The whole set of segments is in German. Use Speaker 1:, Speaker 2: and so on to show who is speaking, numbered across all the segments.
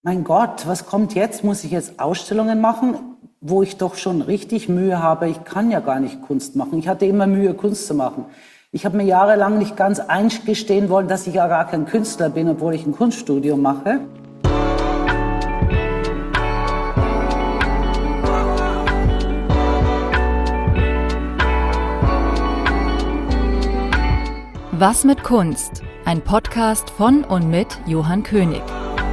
Speaker 1: mein Gott, was kommt jetzt? Muss ich jetzt Ausstellungen machen, wo ich doch schon richtig Mühe habe? Ich kann ja gar nicht Kunst machen. Ich hatte immer Mühe, Kunst zu machen. Ich habe mir jahrelang nicht ganz eingestehen wollen, dass ich ja gar kein Künstler bin, obwohl ich ein Kunststudium mache.
Speaker 2: Was mit Kunst? Ein Podcast von und mit Johann König.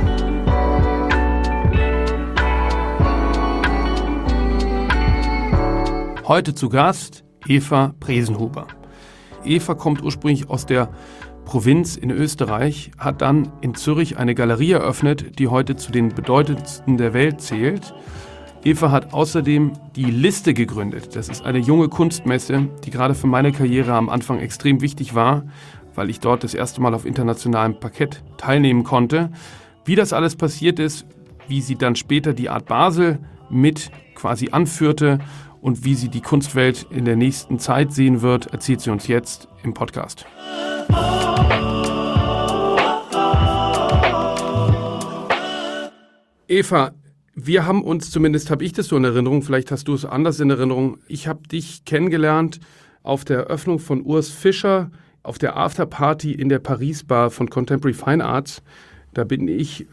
Speaker 3: Heute zu Gast Eva Presenhuber. Eva kommt ursprünglich aus der Provinz in Österreich, hat dann in Zürich eine Galerie eröffnet, die heute zu den bedeutendsten der Welt zählt. Eva hat außerdem die Liste gegründet. Das ist eine junge Kunstmesse, die gerade für meine Karriere am Anfang extrem wichtig war, weil ich dort das erste Mal auf internationalem Parkett teilnehmen konnte. Wie das alles passiert ist, wie sie dann später die Art Basel mit quasi anführte und wie sie die Kunstwelt in der nächsten Zeit sehen wird, erzählt sie uns jetzt im Podcast. Eva, wir haben uns, zumindest habe ich das so in Erinnerung, vielleicht hast du es anders in Erinnerung, ich habe dich kennengelernt auf der Eröffnung von Urs Fischer, auf der Afterparty in der Paris-Bar von Contemporary Fine Arts. Da bin ich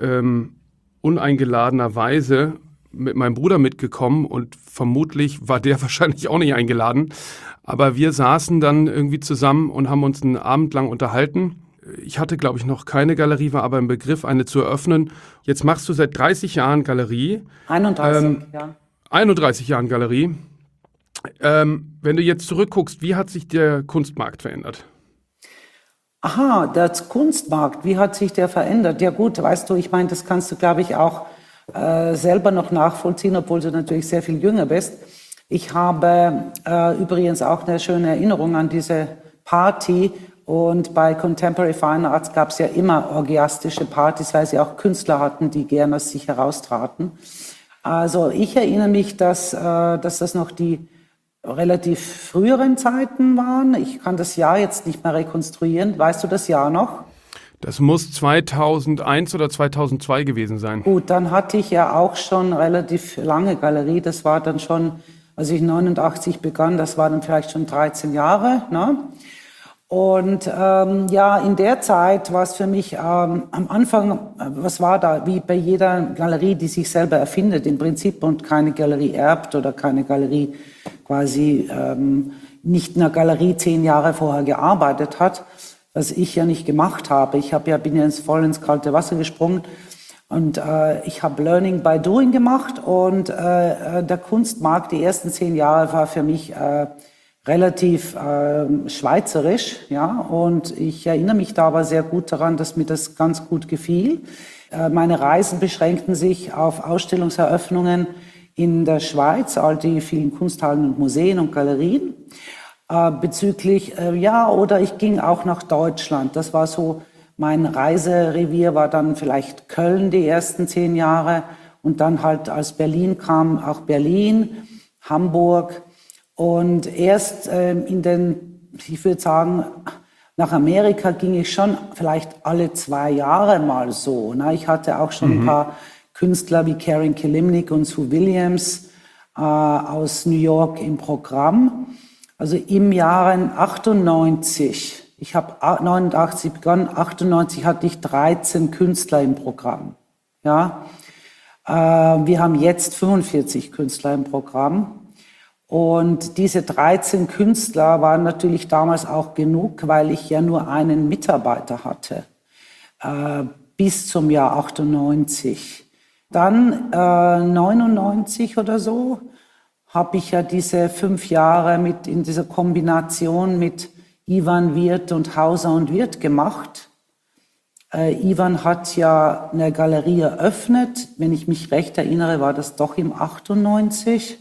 Speaker 3: uneingeladenerweise mit meinem Bruder mitgekommen und vermutlich war der wahrscheinlich auch nicht eingeladen. Aber wir saßen dann irgendwie zusammen und haben uns einen Abend lang unterhalten. Ich hatte, glaube ich, noch keine Galerie, war aber im Begriff, eine zu eröffnen. Jetzt machst du seit 30 Jahren Galerie.
Speaker 1: 31, ja.
Speaker 3: 31 Jahren Galerie. Wenn du jetzt zurückguckst, wie hat sich der Kunstmarkt verändert?
Speaker 1: Aha, der Kunstmarkt, wie hat sich der verändert? Ja gut, weißt du, ich meine, das kannst du, glaube ich, auch selber noch nachvollziehen, obwohl du natürlich sehr viel jünger bist. Ich habe übrigens auch eine schöne Erinnerung an diese Party. Und bei Contemporary Fine Arts gab es ja immer orgiastische Partys, weil sie auch Künstler hatten, die gerne aus sich heraustraten. Also ich erinnere mich, dass das noch die relativ früheren Zeiten waren. Ich kann das Jahr jetzt nicht mehr rekonstruieren. Weißt du das Jahr noch?
Speaker 3: Das muss 2001 oder 2002 gewesen sein.
Speaker 1: Gut, dann hatte ich ja auch schon relativ lange Galerie. Das war dann schon, als ich 89 begann, das war dann vielleicht schon 13 Jahre. Ne? Und ja, in der Zeit war es für mich am Anfang, was war da, wie bei jeder Galerie, die sich selber erfindet im Prinzip und keine Galerie erbt oder keine Galerie quasi nicht in einer Galerie 10 Jahre vorher gearbeitet hat, was ich ja nicht gemacht habe. Ich bin ja voll ins kalte Wasser gesprungen und ich habe Learning by Doing gemacht und der Kunstmarkt, die ersten 10 Jahre war für mich relativ schweizerisch, ja, und ich erinnere mich da aber sehr gut daran, dass mir das ganz gut gefiel. Meine Reisen beschränkten sich auf Ausstellungseröffnungen in der Schweiz, all die vielen Kunsthallen und Museen und Galerien. Bezüglich, oder ich ging auch nach Deutschland. Das war so, mein Reiserevier war dann vielleicht Köln die ersten 10 Jahre und dann halt als Berlin kam auch Berlin, Hamburg und erst ich würde sagen, nach Amerika ging ich schon vielleicht alle 2 Jahre mal so. Ne? Ich hatte auch schon ein paar Künstler wie Karen Kilimnik und Sue Williams aus New York im Programm. Also im Jahre 98, ich habe 89 begonnen, 98 hatte ich 13 Künstler im Programm. Ja? Wir haben jetzt 45 Künstler im Programm. Und diese 13 Künstler waren natürlich damals auch genug, weil ich ja nur einen Mitarbeiter hatte, bis zum Jahr 98. Dann 99 oder so habe ich ja diese 5 Jahre in dieser Kombination mit Ivan Wirth und Hauser und Wirth gemacht. Ivan hat ja eine Galerie eröffnet. Wenn ich mich recht erinnere, war das doch im 98.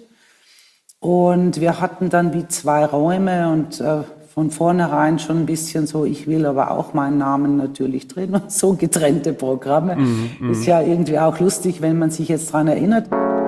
Speaker 1: Und wir hatten dann wie 2 Räume und von vornherein schon ein bisschen so, ich will aber auch meinen Namen natürlich drin und so getrennte Programme. Ist ja irgendwie auch lustig, wenn man sich jetzt dran erinnert.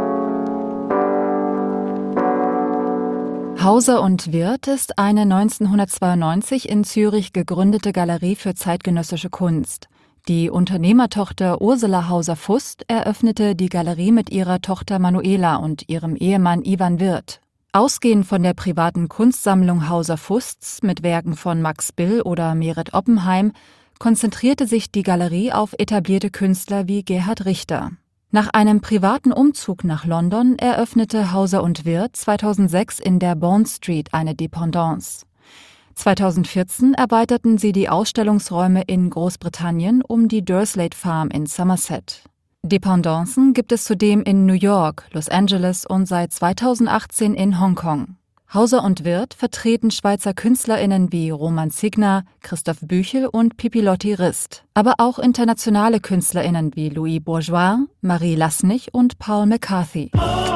Speaker 2: Hauser und Wirth ist eine 1992 in Zürich gegründete Galerie für zeitgenössische Kunst. Die Unternehmertochter Ursula Hauser-Fust eröffnete die Galerie mit ihrer Tochter Manuela und ihrem Ehemann Ivan Wirth. Ausgehend von der privaten Kunstsammlung Hauser-Fusts mit Werken von Max Bill oder Meret Oppenheim konzentrierte sich die Galerie auf etablierte Künstler wie Gerhard Richter. Nach einem privaten Umzug nach London eröffnete Hauser und Wirth 2006 in der Bond Street eine Dependance. 2014 erweiterten sie die Ausstellungsräume in Großbritannien um die Durslade Farm in Somerset. Dependancen gibt es zudem in New York, Los Angeles und seit 2018 in Hongkong. Hauser und Wirth vertreten Schweizer KünstlerInnen wie Roman Signa, Christoph Büchel und Pipilotti Rist, aber auch internationale KünstlerInnen wie Louis Bourgeois, Marie Lassnig und Paul McCarthy.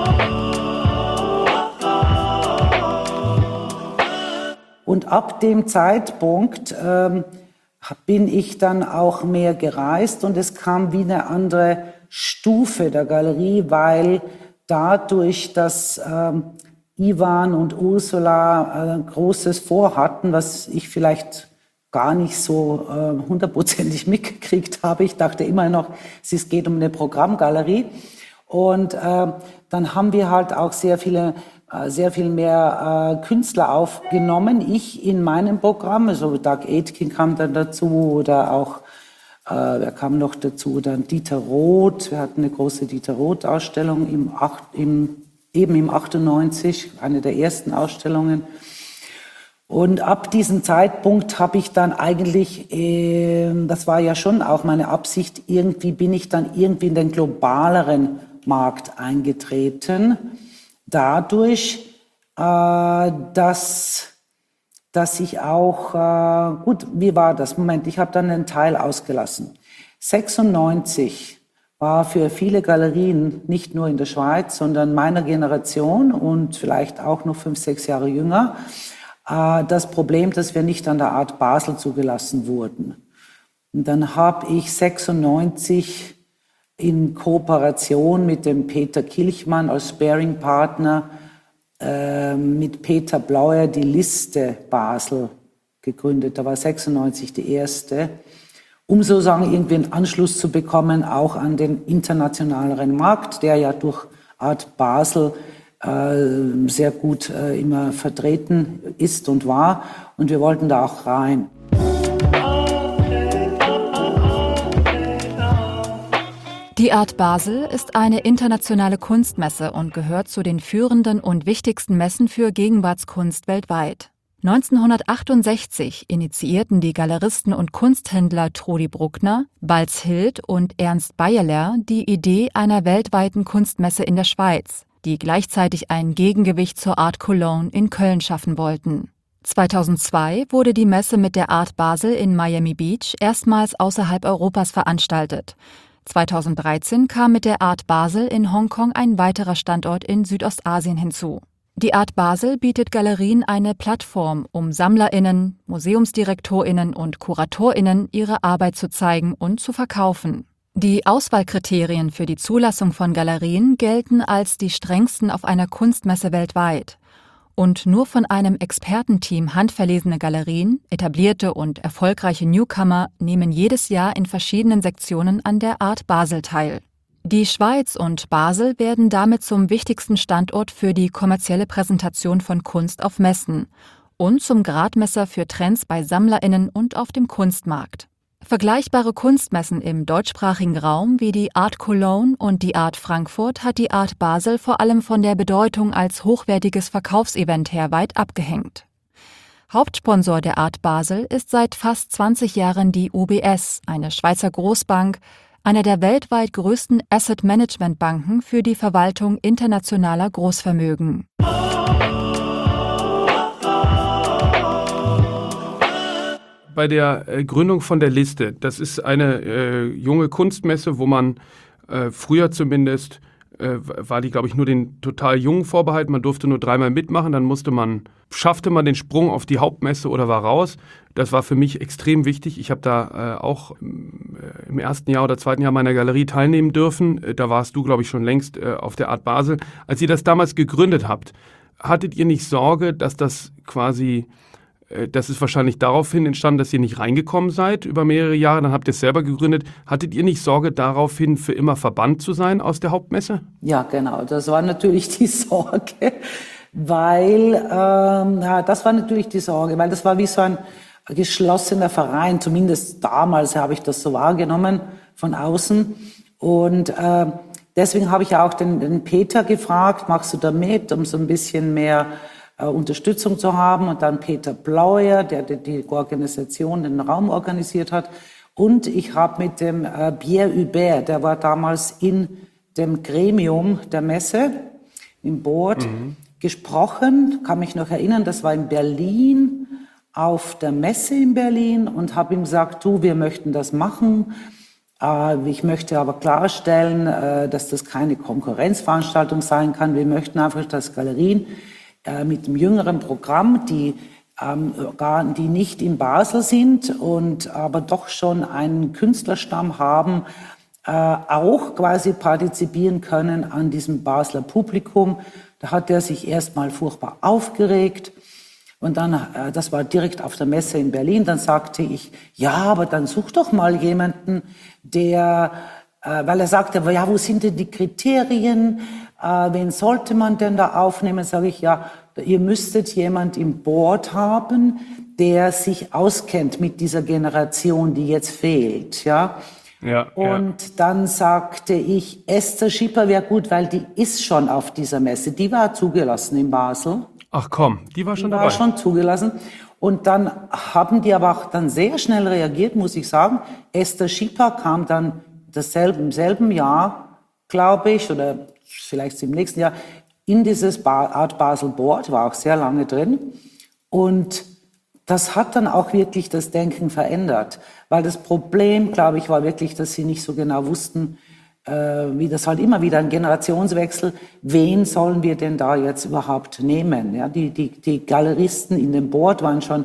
Speaker 1: Und ab dem Zeitpunkt bin ich dann auch mehr gereist und es kam wie eine andere Stufe der Galerie, weil dadurch, dass Ivan und Ursula Großes vorhatten, was ich vielleicht gar nicht so hundertprozentig mitgekriegt habe. Ich dachte immer noch, es geht um eine Programmgalerie. Und dann haben wir halt auch sehr viel mehr Künstler aufgenommen. Ich in meinem Programm, also Doug Aitken kam dann dazu oder auch, wer kam noch dazu, dann Dieter Roth. Wir hatten eine große Dieter Roth-Ausstellung im 98, eine der ersten Ausstellungen. Und ab diesem Zeitpunkt habe ich dann eigentlich, das war ja schon auch meine Absicht, bin ich dann irgendwie in den globaleren Markt eingetreten. Dadurch, dass ich auch, gut, wie war das? Moment, ich habe dann einen Teil ausgelassen. 96 war für viele Galerien, nicht nur in der Schweiz, sondern meiner Generation und vielleicht auch noch 5, 6 Jahre jünger, das Problem, dass wir nicht an der Art Basel zugelassen wurden. Und dann habe ich 96 in Kooperation mit dem Peter Kilchmann als Sparing-Partner mit Peter Blauer die Liste Basel gegründet. Da war 96 die erste, um sozusagen irgendwie einen Anschluss zu bekommen, auch an den internationaleren Markt, der ja durch Art Basel sehr gut immer vertreten ist und war. Und wir wollten da auch rein.
Speaker 2: Die Art Basel ist eine internationale Kunstmesse und gehört zu den führenden und wichtigsten Messen für Gegenwartskunst weltweit. 1968 initiierten die Galeristen und Kunsthändler Trudi Bruckner, Balz Hild und Ernst Beyeler die Idee einer weltweiten Kunstmesse in der Schweiz, die gleichzeitig ein Gegengewicht zur Art Cologne in Köln schaffen wollten. 2002 wurde die Messe mit der Art Basel in Miami Beach erstmals außerhalb Europas veranstaltet. 2013 kam mit der Art Basel in Hongkong ein weiterer Standort in Südostasien hinzu. Die Art Basel bietet Galerien eine Plattform, um SammlerInnen, MuseumsdirektorInnen und KuratorInnen ihre Arbeit zu zeigen und zu verkaufen. Die Auswahlkriterien für die Zulassung von Galerien gelten als die strengsten auf einer Kunstmesse weltweit. Und nur von einem Expertenteam handverlesene Galerien, etablierte und erfolgreiche Newcomer nehmen jedes Jahr in verschiedenen Sektionen an der Art Basel teil. Die Schweiz und Basel werden damit zum wichtigsten Standort für die kommerzielle Präsentation von Kunst auf Messen und zum Gradmesser für Trends bei SammlerInnen und auf dem Kunstmarkt. Vergleichbare Kunstmessen im deutschsprachigen Raum wie die Art Cologne und die Art Frankfurt hat die Art Basel vor allem von der Bedeutung als hochwertiges Verkaufsevent her weit abgehängt. Hauptsponsor der Art Basel ist seit fast 20 Jahren die UBS, eine Schweizer Großbank, einer der weltweit größten Asset-Management-Banken für die Verwaltung internationaler Großvermögen.
Speaker 3: Bei der Gründung von der Liste, das ist eine junge Kunstmesse, wo man früher zumindest, war die, glaube ich, nur den total Jungen vorbehalten. Man durfte nur 3-mal mitmachen, dann schaffte man den Sprung auf die Hauptmesse oder war raus. Das war für mich extrem wichtig. Ich habe da auch im ersten Jahr oder zweiten Jahr meiner Galerie teilnehmen dürfen. Da warst du, glaube ich, schon längst auf der Art Basel. Als ihr das damals gegründet habt, hattet ihr nicht Sorge, dass das quasi Das ist wahrscheinlich daraufhin entstanden, dass ihr nicht reingekommen seid über mehrere Jahre. Dann habt ihr es selber gegründet. Hattet ihr nicht Sorge, daraufhin für immer verbannt zu sein aus der Hauptmesse?
Speaker 1: Ja, genau. Das war natürlich die Sorge, weil, das war natürlich die Sorge, weil das war wie so ein geschlossener Verein. Zumindest damals habe ich das so wahrgenommen von außen. Und deswegen habe ich auch den Peter gefragt, machst du da mit, um so ein bisschen mehr Unterstützung zu haben, und dann Peter Blauer, der die Organisation, den Raum organisiert hat. Und ich habe mit dem Pierre Hubert, der war damals in dem Gremium der Messe, im Board, gesprochen, kann mich noch erinnern, das war in Berlin, auf der Messe in Berlin, und habe ihm gesagt, du, wir möchten das machen. Ich möchte aber klarstellen, dass das keine Konkurrenzveranstaltung sein kann. Wir möchten einfach, dass Galerien mit einem jüngeren Programm, die nicht in Basel sind und aber doch schon einen Künstlerstamm haben, auch quasi partizipieren können an diesem Basler Publikum. Da hat er sich erstmal furchtbar aufgeregt. Und dann, das war direkt auf der Messe in Berlin, dann sagte ich, ja, aber dann such doch mal jemanden, der, weil er sagte, ja, wo sind denn die Kriterien, wen sollte man denn da aufnehmen? Sage ich, ja, ihr müsstet jemand im Board haben, der sich auskennt mit dieser Generation, die jetzt fehlt, ja.
Speaker 3: Ja,
Speaker 1: und dann sagte ich, Esther Schipper wäre gut, weil die ist schon auf dieser Messe, die war zugelassen in Basel.
Speaker 3: Ach komm, die war schon dabei.
Speaker 1: Die war schon zugelassen. Und dann haben die aber auch dann sehr schnell reagiert, muss ich sagen. Esther Schipper kam dann im selben Jahr, glaube ich, oder vielleicht im nächsten Jahr, in dieses Art Basel Board, war auch sehr lange drin. Und das hat dann auch wirklich das Denken verändert. Weil das Problem, glaube ich, war wirklich, dass sie nicht so genau wussten, wie das halt immer wieder ein Generationswechsel, wen sollen wir denn da jetzt überhaupt nehmen? Ja, die Galeristen in dem Board waren schon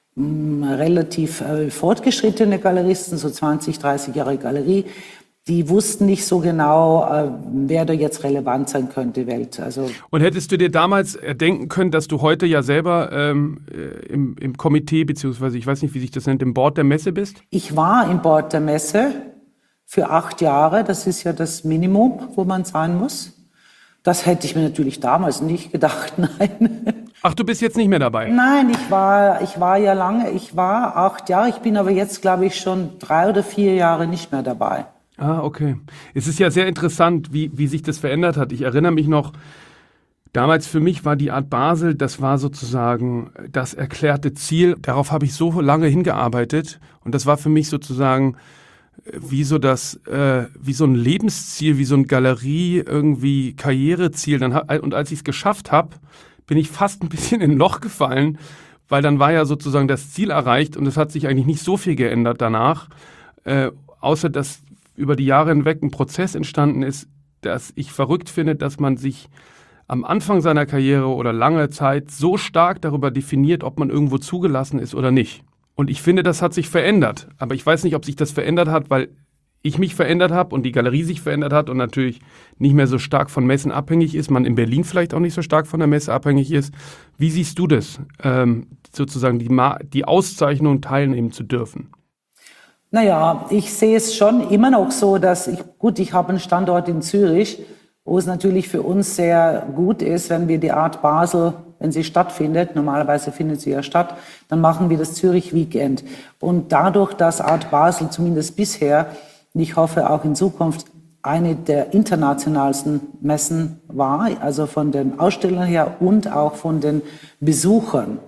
Speaker 1: relativ fortgeschrittene Galeristen, so 20, 30 Jahre Galerie. Die wussten nicht so genau, wer da jetzt relevant sein könnte, Welt. Also
Speaker 3: und hättest du dir damals denken können, dass du heute ja selber im Komitee, beziehungsweise ich weiß nicht, wie sich das nennt, im Board der Messe bist?
Speaker 1: Ich war im Board der Messe für 8 Jahre. Das ist ja das Minimum, wo man sein muss. Das hätte ich mir natürlich damals nicht gedacht, nein.
Speaker 3: Ach, du bist jetzt nicht mehr dabei?
Speaker 1: Nein, ich war ja lange, ich war 8 Jahre, ich bin aber jetzt, glaube ich, schon 3 oder 4 Jahre nicht mehr dabei.
Speaker 3: Ah, okay. Es ist ja sehr interessant, wie sich das verändert hat. Ich erinnere mich noch, damals für mich war die Art Basel, das war sozusagen das erklärte Ziel. Darauf habe ich so lange hingearbeitet und das war für mich sozusagen wie so ein Lebensziel, wie so ein Galerie, irgendwie Karriereziel. Und als ich es geschafft habe, bin ich fast ein bisschen in ein Loch gefallen, weil dann war ja sozusagen das Ziel erreicht und es hat sich eigentlich nicht so viel geändert danach, außer dass über die Jahre hinweg ein Prozess entstanden ist, dass ich verrückt finde, dass man sich am Anfang seiner Karriere oder lange Zeit so stark darüber definiert, ob man irgendwo zugelassen ist oder nicht. Und ich finde, das hat sich verändert. Aber ich weiß nicht, ob sich das verändert hat, weil ich mich verändert habe und die Galerie sich verändert hat und natürlich nicht mehr so stark von Messen abhängig ist, man in Berlin vielleicht auch nicht so stark von der Messe abhängig ist. Wie siehst du das, sozusagen die Auszeichnung teilnehmen zu dürfen?
Speaker 1: Naja, ich sehe es schon immer noch so, dass ich habe einen Standort in Zürich, wo es natürlich für uns sehr gut ist, wenn wir die Art Basel, wenn sie stattfindet, normalerweise findet sie ja statt, dann machen wir das Zürich Weekend. Und dadurch, dass Art Basel zumindest bisher, und ich hoffe auch in Zukunft, eine der internationalsten Messen war, also von den Ausstellern her und auch von den Besuchern,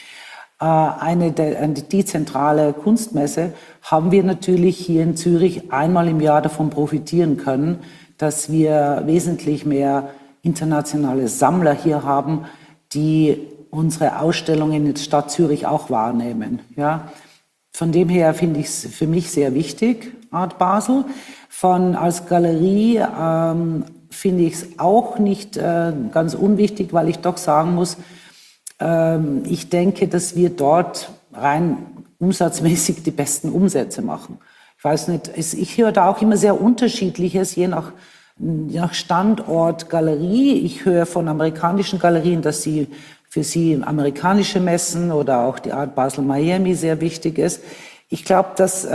Speaker 1: die zentrale Kunstmesse, haben wir natürlich hier in Zürich einmal im Jahr davon profitieren können, dass wir wesentlich mehr internationale Sammler hier haben, die unsere Ausstellungen in der Stadt Zürich auch wahrnehmen. Ja? Von dem her finde ich es für mich sehr wichtig, Art Basel. Als Galerie finde ich es auch nicht ganz unwichtig, weil ich doch sagen muss, ich denke, dass wir dort rein umsatzmäßig die besten Umsätze machen. Ich weiß nicht, ich höre da auch immer sehr Unterschiedliches, je nach Standort, Galerie. Ich höre von amerikanischen Galerien, dass sie für Sie amerikanische Messen oder auch die Art Basel Miami sehr wichtig ist. Ich glaube, dass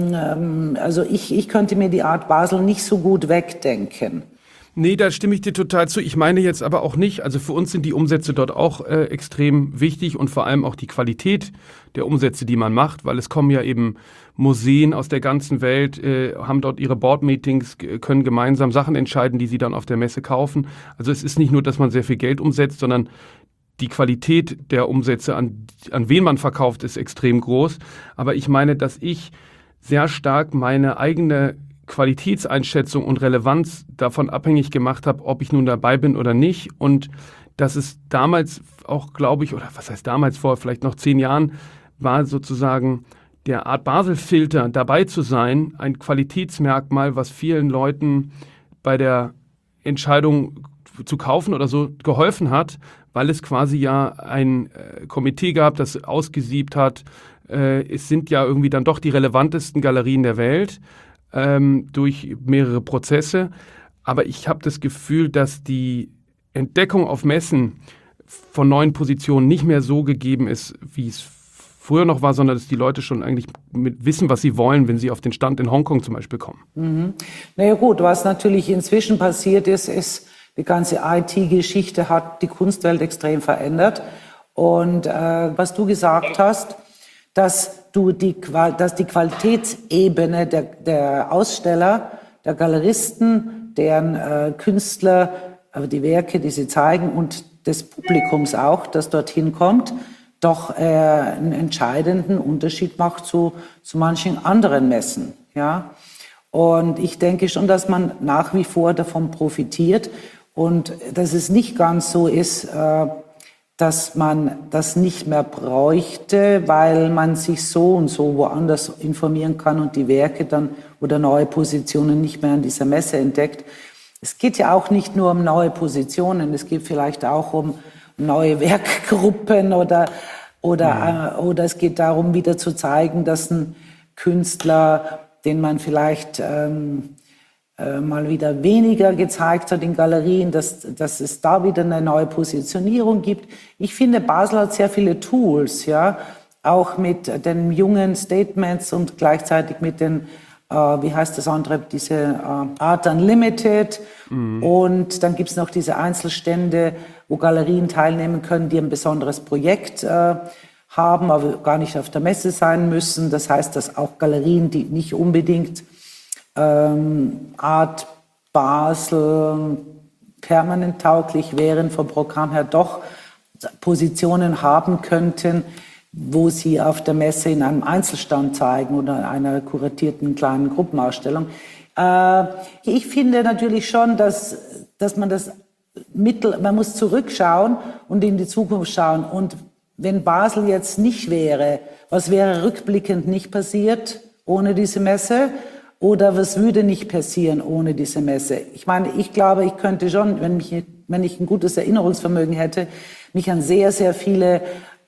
Speaker 1: also ich könnte mir die Art Basel nicht so gut wegdenken.
Speaker 3: Nee, da stimme ich dir total zu. Ich meine jetzt aber auch nicht, also für uns sind die Umsätze dort auch extrem wichtig und vor allem auch die Qualität der Umsätze, die man macht, weil es kommen ja eben Museen aus der ganzen Welt, haben dort ihre Board-Meetings, können gemeinsam Sachen entscheiden, die sie dann auf der Messe kaufen. Also es ist nicht nur, dass man sehr viel Geld umsetzt, sondern die Qualität der Umsätze, an wen man verkauft, ist extrem groß. Aber ich meine, dass ich sehr stark meine eigene Qualitätseinschätzung und Relevanz davon abhängig gemacht habe, ob ich nun dabei bin oder nicht. Und dass es damals auch, glaube ich, oder was heißt damals, vor vielleicht noch 10 Jahren, war sozusagen der Art Basel-Filter dabei zu sein, ein Qualitätsmerkmal, was vielen Leuten bei der Entscheidung zu kaufen oder so geholfen hat, weil es quasi ja ein Komitee gab, das ausgesiebt hat. Es sind ja irgendwie dann doch die relevantesten Galerien der Welt durch mehrere Prozesse. Aber ich habe das Gefühl, dass die Entdeckung auf Messen von neuen Positionen nicht mehr so gegeben ist, wie es früher noch war, sondern dass die Leute schon eigentlich wissen, was sie wollen, wenn sie auf den Stand in Hongkong zum Beispiel kommen.
Speaker 1: Mhm. Naja gut, was natürlich inzwischen passiert ist, die ganze IT-Geschichte hat die Kunstwelt extrem verändert. Und was du gesagt hast, dass die Qualitätsebene der Aussteller, der Galeristen, deren Künstler, die Werke, die sie zeigen und des Publikums auch, das dorthin kommt, doch einen entscheidenden Unterschied macht zu manchen anderen Messen. Ja? Und ich denke schon, dass man nach wie vor davon profitiert und dass es nicht ganz so ist, dass man das nicht mehr bräuchte, weil man sich so und so woanders informieren kann und die Werke dann oder neue Positionen nicht mehr an dieser Messe entdeckt. Es geht ja auch nicht nur um neue Positionen, es geht vielleicht auch um neue Werkgruppen oder es geht darum, wieder zu zeigen, dass ein Künstler, den man vielleicht mal wieder weniger gezeigt hat in Galerien, dass es da wieder eine neue Positionierung gibt. Ich finde, Basel hat sehr viele Tools, ja, auch mit den jungen Statements und gleichzeitig mit den, wie heißt das andere, diese Art Unlimited. Und dann gibt es noch diese Einzelstände, wo Galerien teilnehmen können, die ein besonderes Projekt haben, aber gar nicht auf der Messe sein müssen. Das heißt, dass auch Galerien, die nicht unbedingt Art Basel permanent tauglich wären, vom Programm her doch Positionen haben könnten, wo sie auf der Messe in einem Einzelstand zeigen oder in einer kuratierten kleinen Gruppenausstellung. Ich finde natürlich schon, dass man man muss zurückschauen und in die Zukunft schauen. Und wenn Basel jetzt nicht wäre, was wäre rückblickend nicht passiert ohne diese Messe? Oder was würde nicht passieren ohne diese Messe? Ich meine, ich glaube, ich könnte schon, wenn ich ein gutes Erinnerungsvermögen hätte, mich an sehr, sehr viele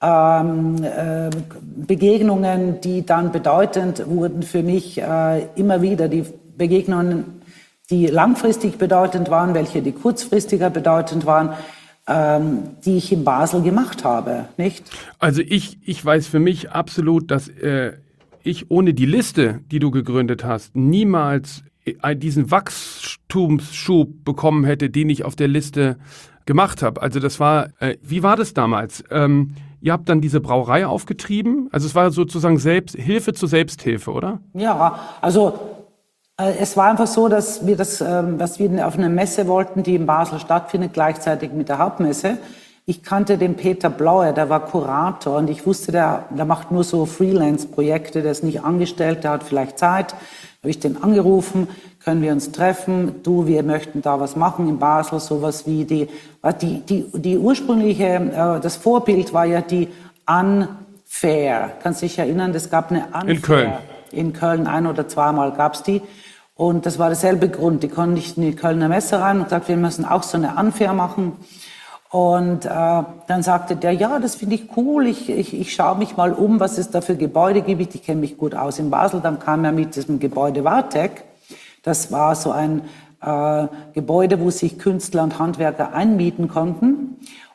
Speaker 1: Begegnungen, die dann bedeutend wurden für mich, immer wieder die Begegnungen, die langfristig bedeutend waren, welche die kurzfristiger bedeutend waren, die ich in Basel gemacht habe, nicht?
Speaker 3: Also ich weiß für mich absolut, dass ich ohne die Liste, die du gegründet hast, niemals diesen Wachstumsschub bekommen hätte, den ich auf der Liste gemacht habe. Also das war, wie war das damals? Ihr habt dann diese Brauerei aufgetrieben, also es war sozusagen Hilfe zur Selbsthilfe, oder?
Speaker 1: Ja, also es war einfach so, dass wir was wir auf einer Messe wollten, die in Basel stattfindet, gleichzeitig mit der Hauptmesse. Ich kannte den Peter Blaue, der war Kurator und ich wusste, der macht nur so Freelance-Projekte, der ist nicht angestellt, der hat vielleicht Zeit. Da habe ich den angerufen, können wir uns treffen? Wir möchten da was machen in Basel, sowas wie die ursprüngliche, das Vorbild war ja die Unfair. Kannst dich erinnern, es gab eine Unfair.
Speaker 3: In Köln.
Speaker 1: In Köln 1 oder 2 Mal gab es die. Und das war derselbe Grund. Die konnten nicht in die Kölner Messe rein und gesagt, wir müssen auch so eine Unfair machen. Und dann sagte der, ja, das finde ich cool, ich schaue mich mal um, was es da für Gebäude gibt. Ich kenne mich gut aus in Basel. Dann kam er mit diesem Gebäude Wartec. Das war so ein Gebäude, wo sich Künstler und Handwerker einmieten konnten.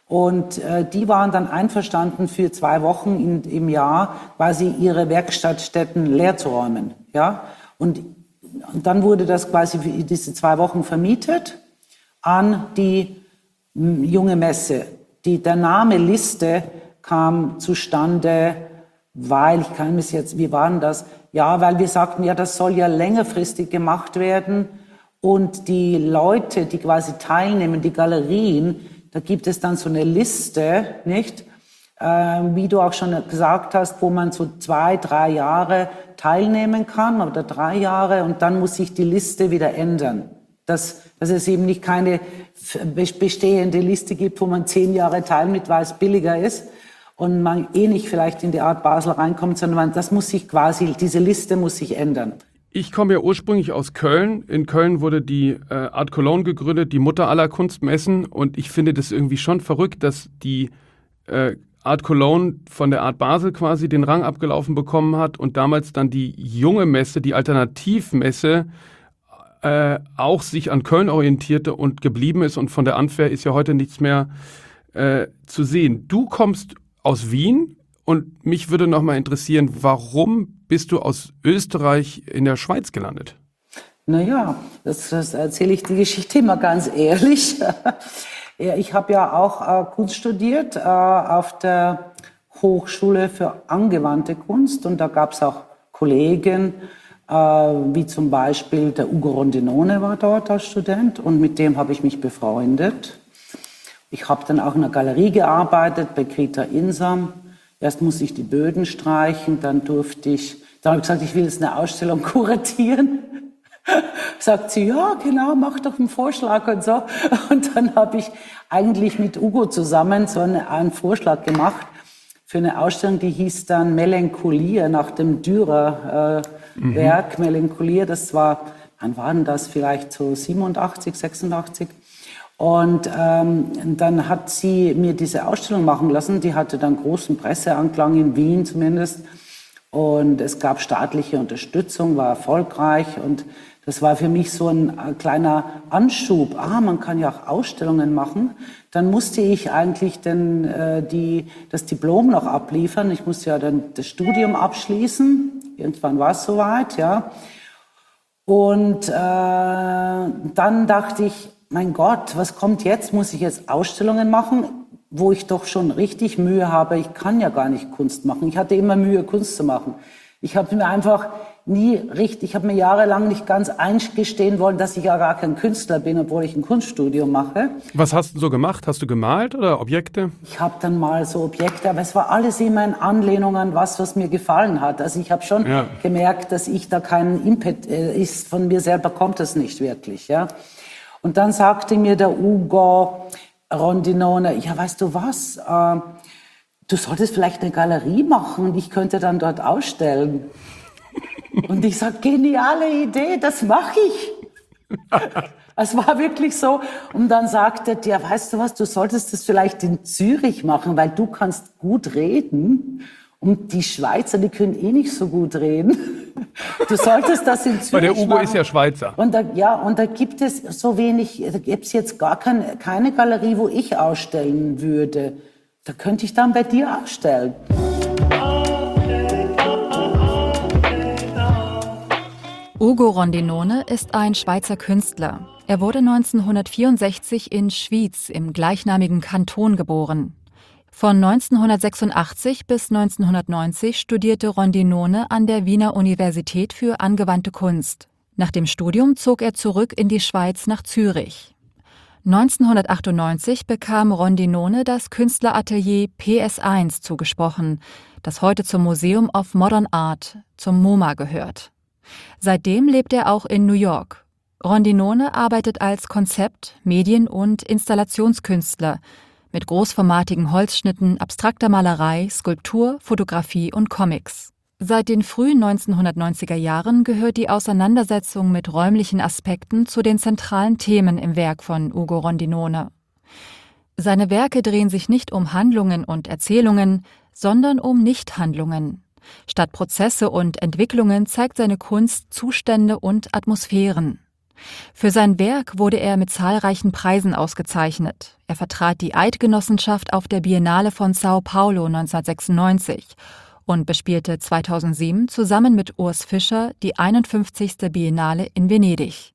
Speaker 1: Und die waren dann einverstanden, für 2 Wochen im Jahr quasi ihre Werkstattstätten leer zu räumen. Ja? Und dann wurde das quasi für diese 2 Wochen vermietet an die junge Messe. Der Name Liste kam zustande, weil, ich kann mich jetzt, wie war denn das? Ja, weil wir sagten, ja, das soll ja längerfristig gemacht werden. Und die Leute, die quasi teilnehmen, die Galerien, da gibt es dann so eine Liste, nicht? Wie du auch schon gesagt hast, wo man so 2, 3 Jahre teilnehmen kann oder 3 Jahre und dann muss sich die Liste wieder ändern. Dass es eben nicht keine bestehende Liste gibt, wo man 10 Jahre teilnimmt, weil es billiger ist und man nicht vielleicht in die Art Basel reinkommt, sondern das muss sich quasi, diese Liste muss sich ändern.
Speaker 3: Ich komme ja ursprünglich aus Köln. In Köln wurde die Art Cologne gegründet, die Mutter aller Kunstmessen. Und ich finde das irgendwie schon verrückt, dass die Art Cologne von der Art Basel quasi den Rang abgelaufen bekommen hat und damals dann die junge Messe, die Alternativmesse, auch sich an Köln orientierte und geblieben ist. Und von der Anfair ist ja heute nichts mehr zu sehen. Du kommst aus Wien. Und mich würde noch mal interessieren, warum bist du aus Österreich in der Schweiz gelandet?
Speaker 1: Naja, das erzähle ich die Geschichte immer ganz ehrlich. Ich habe ja auch Kunst studiert auf der Hochschule für angewandte Kunst. Und da gab es auch Kollegen, wie zum Beispiel der Ugo Rondinone war dort als Student. Und mit dem habe ich mich befreundet. Ich habe dann auch in einer Galerie gearbeitet, bei Greta Insam. Erst musste ich die Böden streichen, dann habe ich gesagt, ich will jetzt eine Ausstellung kuratieren. Sagt sie, ja, genau, mach doch einen Vorschlag und so. Und dann habe ich eigentlich mit Ugo zusammen so einen Vorschlag gemacht für eine Ausstellung, die hieß dann Melancholie, nach dem Dürer-Werk. Melancholie, das war, wann war denn das, vielleicht so 87, 86? Und dann hat sie mir diese Ausstellung machen lassen. Die hatte dann großen Presseanklang in Wien zumindest. Und es gab staatliche Unterstützung, war erfolgreich. Und das war für mich so ein kleiner Anschub. Man kann ja auch Ausstellungen machen. Dann musste ich eigentlich das Diplom noch abliefern. Ich musste ja dann das Studium abschließen. Irgendwann war es soweit, ja. Und dann dachte ich, mein Gott, was kommt jetzt? Muss ich jetzt Ausstellungen machen, wo ich doch schon richtig Mühe habe? Ich kann ja gar nicht Kunst machen. Ich hatte immer Mühe, Kunst zu machen. Ich habe mir jahrelang nicht ganz eingestehen wollen, dass ich ja gar kein Künstler bin, obwohl ich ein Kunststudium mache.
Speaker 3: Was hast du so gemacht? Hast du gemalt oder Objekte?
Speaker 1: Ich habe dann mal so Objekte, aber es war alles immer in Anlehnung an was mir gefallen hat. Also ich habe schon gemerkt, dass ich da keinen Impet ist, von mir selber kommt das nicht wirklich, ja. Und dann sagte mir der Ugo Rondinone, ja, weißt du was, du solltest vielleicht eine Galerie machen und ich könnte dann dort ausstellen. Und ich sage, geniale Idee, das mache ich. Es war wirklich so. Und dann sagte er, ja, weißt du was, du solltest das vielleicht in Zürich machen, weil du kannst gut reden. Und die Schweizer, die können nicht so gut reden. Du solltest das in Zürich
Speaker 3: Weil der Ugo
Speaker 1: machen.
Speaker 3: ist ja Schweizer.
Speaker 1: Und da gibt es so wenig, da gibt es jetzt gar keine Galerie, wo ich ausstellen würde. Da könnte ich dann bei dir ausstellen.
Speaker 2: Ugo Rondinone ist ein Schweizer Künstler. Er wurde 1964 in Schwyz im gleichnamigen Kanton geboren. Von 1986 bis 1990 studierte Rondinone an der Wiener Universität für angewandte Kunst. Nach dem Studium zog er zurück in die Schweiz nach Zürich. 1998 bekam Rondinone das Künstleratelier PS1 zugesprochen, das heute zum Museum of Modern Art, zum MoMA gehört. Seitdem lebt er auch in New York. Rondinone arbeitet als Konzept-, Medien- und Installationskünstler mit großformatigen Holzschnitten, abstrakter Malerei, Skulptur, Fotografie und Comics. Seit den frühen 1990er Jahren gehört die Auseinandersetzung mit räumlichen Aspekten zu den zentralen Themen im Werk von Ugo Rondinone. Seine Werke drehen sich nicht um Handlungen und Erzählungen, sondern um Nichthandlungen. Statt Prozesse und Entwicklungen zeigt seine Kunst Zustände und Atmosphären. Für sein Werk wurde er mit zahlreichen Preisen ausgezeichnet. Er vertrat die Eidgenossenschaft auf der Biennale von Sao Paulo 1996 und bespielte 2007 zusammen mit Urs Fischer die 51. Biennale in Venedig.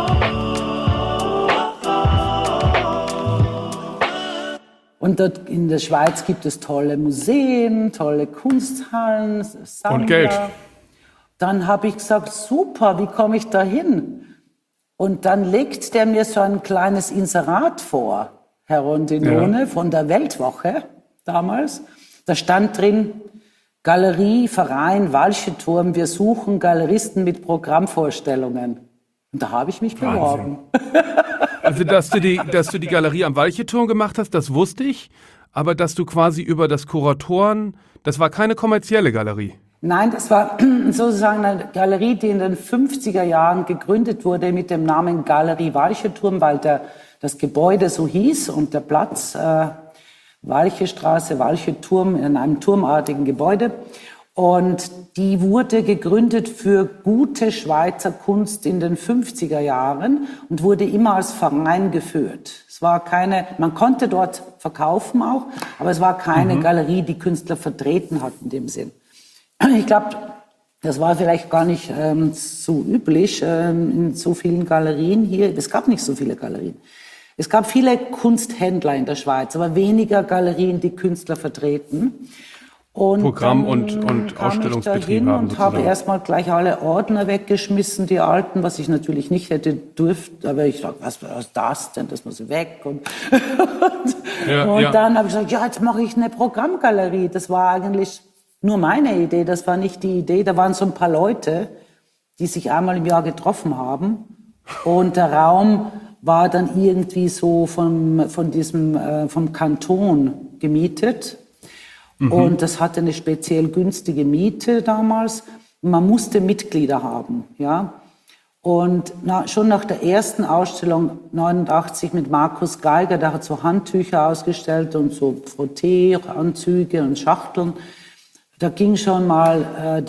Speaker 1: Und dort in der Schweiz gibt es tolle Museen, tolle Kunsthallen, Sammler.
Speaker 3: Und Geld.
Speaker 1: Dann habe ich gesagt, super, wie komme ich da hin? Und dann legt der mir so ein kleines Inserat vor, Herr Rondinone, von der Weltwoche damals. Da stand drin, Galerie, Verein, Walcheturm, wir suchen Galeristen mit Programmvorstellungen. Und da habe ich mich beworben.
Speaker 3: Also, dass du die Galerie am Walcheturm gemacht hast, das wusste ich. Aber dass du quasi über das Kuratoren, das war keine kommerzielle Galerie.
Speaker 1: Nein, das war sozusagen eine Galerie, die in den 50er Jahren gegründet wurde mit dem Namen Galerie Walcheturm, weil das Gebäude so hieß und der Platz Walchestraße, Walcheturm in einem turmartigen Gebäude. Und die wurde gegründet für gute Schweizer Kunst in den 50er Jahren und wurde immer als Verein geführt. Es war man konnte dort verkaufen auch, aber es war keine Galerie, die Künstler vertreten hat in dem Sinn. Ich glaube, das war vielleicht gar nicht so üblich in so vielen Galerien hier. Es gab nicht so viele Galerien. Es gab viele Kunsthändler in der Schweiz, aber weniger Galerien, die Künstler vertreten. Und
Speaker 3: Programm- und Ausstellungsbetriebe haben
Speaker 1: und habe erstmal gleich alle Ordner weggeschmissen, die alten, was ich natürlich nicht hätte dürft. Aber ich dachte, was ist das denn? Das muss weg. Und dann habe ich gesagt, ja, jetzt mache ich eine Programmgalerie. Das war eigentlich nur meine Idee, das war nicht die Idee. Da waren so ein paar Leute, die sich einmal im Jahr getroffen haben. Und der Raum war dann irgendwie so vom Kanton gemietet. Und das hatte eine speziell günstige Miete damals. Man musste Mitglieder haben, ja. Und schon nach der ersten Ausstellung 89 mit Markus Geiger, der hat so Handtücher ausgestellt und so Frotteeanzüge und Schachteln. Da ging schon mal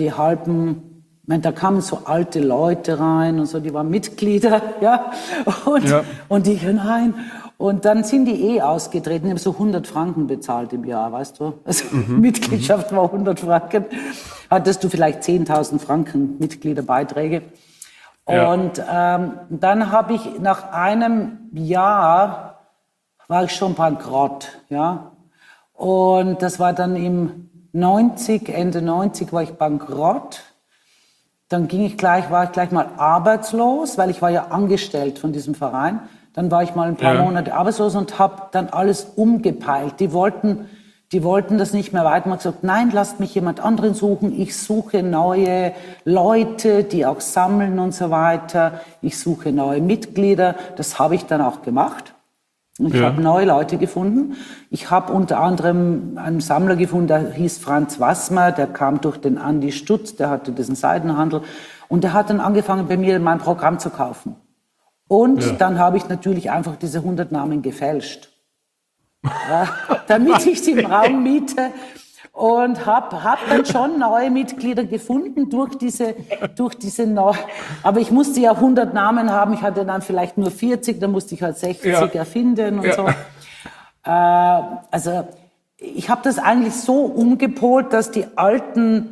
Speaker 1: da kamen so alte Leute rein und so, die waren Mitglieder, ja. Und ich hinein. Und dann sind die ausgetreten, die haben so 100 Franken bezahlt im Jahr, weißt du. Also Mitgliedschaft war 100 Franken. Hattest du vielleicht 10.000 Franken Mitgliederbeiträge. Ja. Und dann habe ich nach einem Jahr, war ich schon bankrott, ja. Und das war dann Ende 90 war ich bankrott. Dann war ich gleich mal arbeitslos, weil ich war ja angestellt von diesem Verein. Dann war ich mal ein paar Monate arbeitslos und habe dann alles umgepeilt. Die wollten das nicht mehr weiter. Man hat gesagt, nein, lasst mich jemand anderen suchen. Ich suche neue Leute, die auch sammeln und so weiter. Ich suche neue Mitglieder. Das habe ich dann auch gemacht. Und ich habe neue Leute gefunden. Ich habe unter anderem einen Sammler gefunden, der hieß Franz Wassmer, der kam durch den Andi Stutz, der hatte diesen Seidenhandel. Und der hat dann angefangen, bei mir mein Programm zu kaufen. Und dann habe ich natürlich einfach diese 100 Namen gefälscht, damit ich sie im Raum miete. Und hab dann schon neue Mitglieder gefunden durch diese aber ich musste ja 100 Namen haben, ich hatte dann vielleicht nur 40, dann musste ich halt 60 erfinden und so. Also ich habe das eigentlich so umgepolt, dass die alten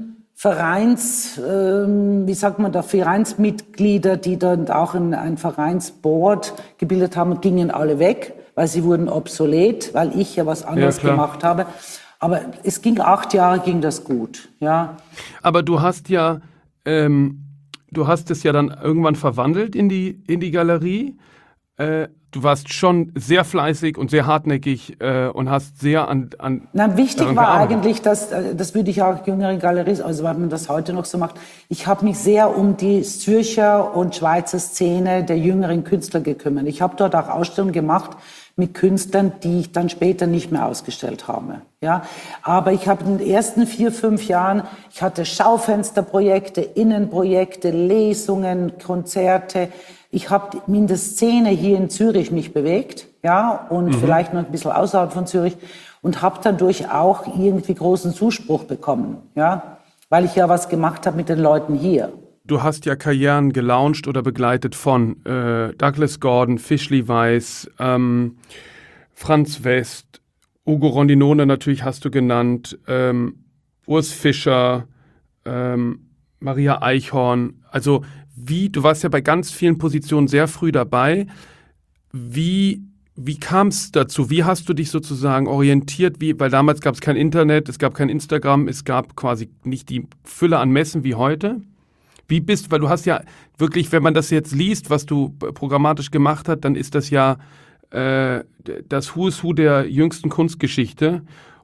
Speaker 1: Vereinsmitglieder, die dann auch ein Vereinsboard gebildet haben, gingen alle weg, weil sie wurden obsolet, weil ich ja was anderes gemacht habe. Aber es ging 8 Jahre, ging das gut, ja.
Speaker 3: Aber du hast es ja dann irgendwann verwandelt in die Galerie. Du warst schon sehr fleißig und sehr hartnäckig und hast sehr
Speaker 1: wichtig war eigentlich, das würde ich auch jüngeren Galeristen, also wenn man das heute noch so macht, ich habe mich sehr um die Zürcher und Schweizer Szene der jüngeren Künstler gekümmert. Ich habe dort auch Ausstellungen gemacht mit Künstlern, die ich dann später nicht mehr ausgestellt habe. Ja, aber ich habe in den ersten 4, 5 Jahren, ich hatte Schaufensterprojekte, Innenprojekte, Lesungen, Konzerte. Ich habe in der Szene hier in Zürich mich bewegt, ja, und vielleicht noch ein bisschen außerhalb von Zürich und habe dadurch auch irgendwie großen Zuspruch bekommen, ja, weil ich ja was gemacht habe mit den Leuten hier.
Speaker 3: Du hast ja Karrieren gelauncht oder begleitet von Douglas Gordon, Fischli Weiss, Franz West, Ugo Rondinone natürlich hast du genannt, Urs Fischer, Maria Eichhorn. Also du warst ja bei ganz vielen Positionen sehr früh dabei. Wie kam es dazu? Wie hast du dich sozusagen orientiert? Weil damals gab es kein Internet, es gab kein Instagram, es gab quasi nicht die Fülle an Messen wie heute. Weil du hast ja wirklich, wenn man das jetzt liest, was du programmatisch gemacht hast, dann ist das ja das Who is Who der jüngsten Kunstgeschichte.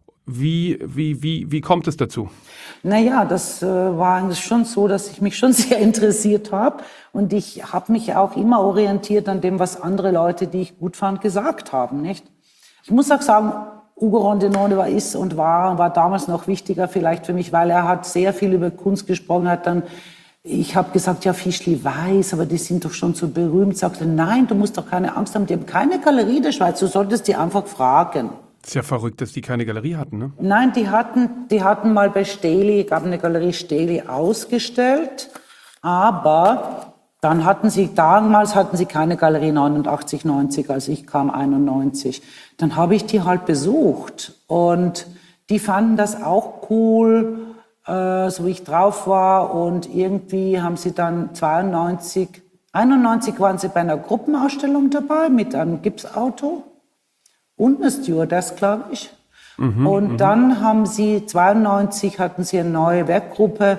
Speaker 3: Wie kommt es dazu?
Speaker 1: Naja, das war eigentlich schon so, dass ich mich schon sehr interessiert habe. Und ich habe mich auch immer orientiert an dem, was andere Leute, die ich gut fand, gesagt haben, nicht? Ich muss auch sagen, Ugo Rondinone war damals noch wichtiger vielleicht für mich, weil er hat sehr viel über Kunst gesprochen, ich habe gesagt, ja, Fischli Weiss, aber die sind doch schon so berühmt. Sagte, nein, du musst doch keine Angst haben, die haben keine Galerie der Schweiz, du solltest die einfach fragen.
Speaker 3: Ist ja verrückt, dass die keine Galerie hatten, ne?
Speaker 1: Nein, die hatten mal bei Steli, gab eine Galerie Steli ausgestellt, aber dann damals hatten sie keine Galerie 89, 90, als ich kam 91. Dann habe ich die halt besucht und die fanden das auch cool, so wie ich drauf war, und irgendwie haben sie dann 91 waren sie bei einer Gruppenausstellung dabei mit einem Gipsauto und einer Stewardess, glaube ich. Dann hatten sie eine neue Werkgruppe,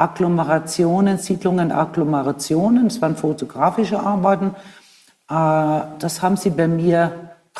Speaker 1: Siedlungen, Agglomerationen, das waren fotografische Arbeiten. Das haben sie bei mir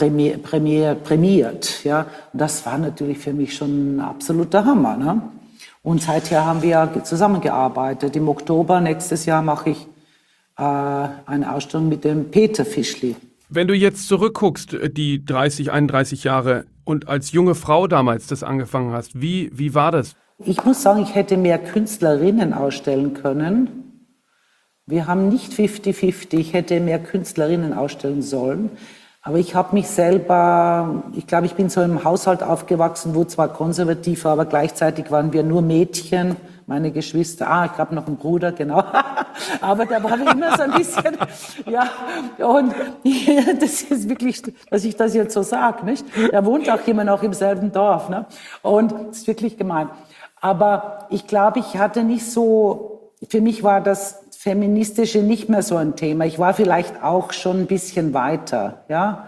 Speaker 1: prämiert. Ja. Und das war natürlich für mich schon ein absoluter Hammer, ne? Und seither haben wir zusammengearbeitet. Im Oktober nächstes Jahr mache ich eine Ausstellung mit dem Peter Fischli.
Speaker 3: Wenn du jetzt zurückguckst, die 31 Jahre, und als junge Frau damals das angefangen hast, wie war das?
Speaker 1: Ich muss sagen, ich hätte mehr Künstlerinnen ausstellen können. Wir haben nicht 50-50, ich hätte mehr Künstlerinnen ausstellen sollen. Aber ich habe mich selber, ich glaube, ich bin so im Haushalt aufgewachsen, wo zwar konservativ war, aber gleichzeitig waren wir nur Mädchen, meine Geschwister. Ich habe noch einen Bruder, genau. Aber da war immer so ein bisschen, ja. Und das ist wirklich, dass ich das jetzt so sage, nicht? Da wohnt auch jemand noch im selben Dorf, ne? Und das ist wirklich gemein. Aber ich glaube, ich hatte nicht so, für mich war das Feministische nicht mehr so ein Thema. Ich war vielleicht auch schon ein bisschen weiter, ja.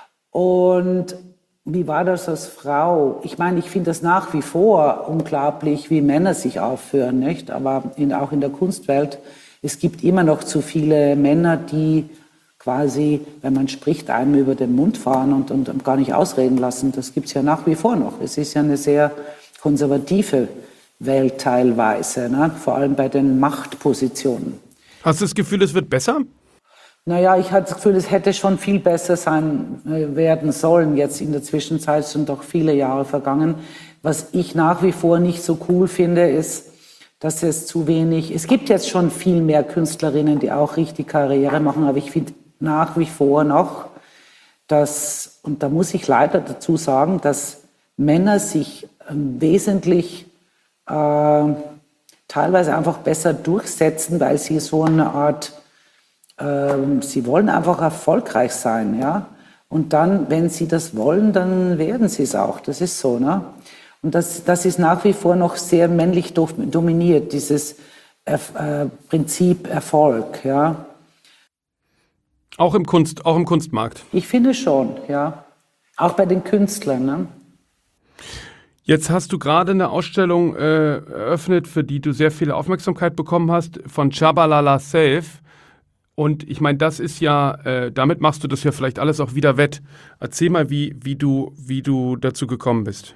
Speaker 1: Und wie war das als Frau? Ich meine, ich finde das nach wie vor unglaublich, wie Männer sich aufführen, nicht? Aber auch in der Kunstwelt, es gibt immer noch zu viele Männer, die quasi, wenn man spricht, einem über den Mund fahren und gar nicht ausreden lassen. Das gibt es ja nach wie vor noch. Es ist ja eine sehr konservative Welt teilweise, ne? Vor allem bei den Machtpositionen.
Speaker 3: Hast du das Gefühl, es wird besser?
Speaker 1: Naja, ich hatte das Gefühl, es hätte schon viel besser werden sollen. Jetzt in der Zwischenzeit sind doch viele Jahre vergangen. Was ich nach wie vor nicht so cool finde, ist, dass es gibt jetzt schon viel mehr Künstlerinnen, die auch richtig Karriere machen, aber ich finde nach wie vor noch, und da muss ich leider dazu sagen, dass Männer sich wesentlich teilweise einfach besser durchsetzen, weil sie so eine Art, sie wollen einfach erfolgreich sein, ja. Und dann, wenn sie das wollen, dann werden sie es auch. Das ist so, ne? Und das ist nach wie vor noch sehr männlich dominiert, dieses Prinzip Erfolg, ja.
Speaker 3: Auch im Kunstmarkt?
Speaker 1: Ich finde schon, ja. Auch bei den Künstlern, ne?
Speaker 3: Jetzt hast du gerade eine Ausstellung eröffnet, für die du sehr viel Aufmerksamkeit bekommen hast, von Tschabalala Self. Und ich meine, das ist ja, damit machst du das ja vielleicht alles auch wieder wett. Erzähl mal, wie du dazu gekommen bist.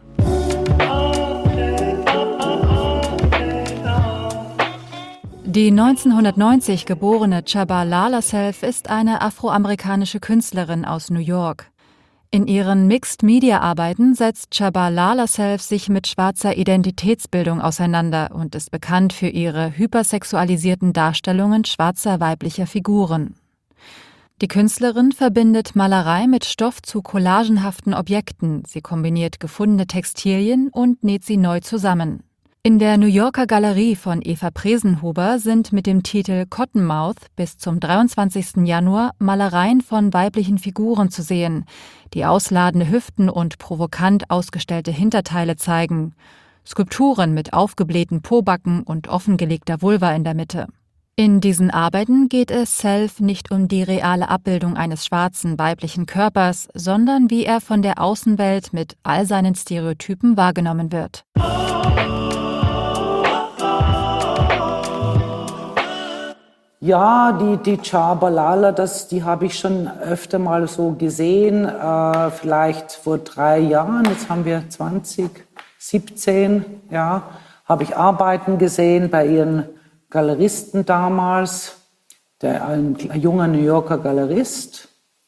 Speaker 2: Die 1990 geborene Tschabalala Self ist eine afroamerikanische Künstlerin aus New York. In ihren Mixed-Media-Arbeiten setzt Tschabalala Self sich mit schwarzer Identitätsbildung auseinander und ist bekannt für ihre hypersexualisierten Darstellungen schwarzer weiblicher Figuren. Die Künstlerin verbindet Malerei mit Stoff zu collagenhaften Objekten, sie kombiniert gefundene Textilien und näht sie neu zusammen. In der New Yorker Galerie von Eva Presenhuber sind mit dem Titel Cottonmouth bis zum 23. Januar Malereien von weiblichen Figuren zu sehen, die ausladende Hüften und provokant ausgestellte Hinterteile zeigen. Skulpturen mit aufgeblähten Pobacken und offengelegter Vulva in der Mitte. In diesen Arbeiten geht es Self nicht um die reale Abbildung eines schwarzen weiblichen Körpers, sondern wie er von der Außenwelt mit all seinen Stereotypen wahrgenommen wird.
Speaker 1: Ja, die Tschabalala, die habe ich schon öfter mal so gesehen, vielleicht vor 3 Jahren, jetzt haben wir 2017, ja, habe ich Arbeiten gesehen bei ihren Galeristen damals, ein junger New Yorker Galerist.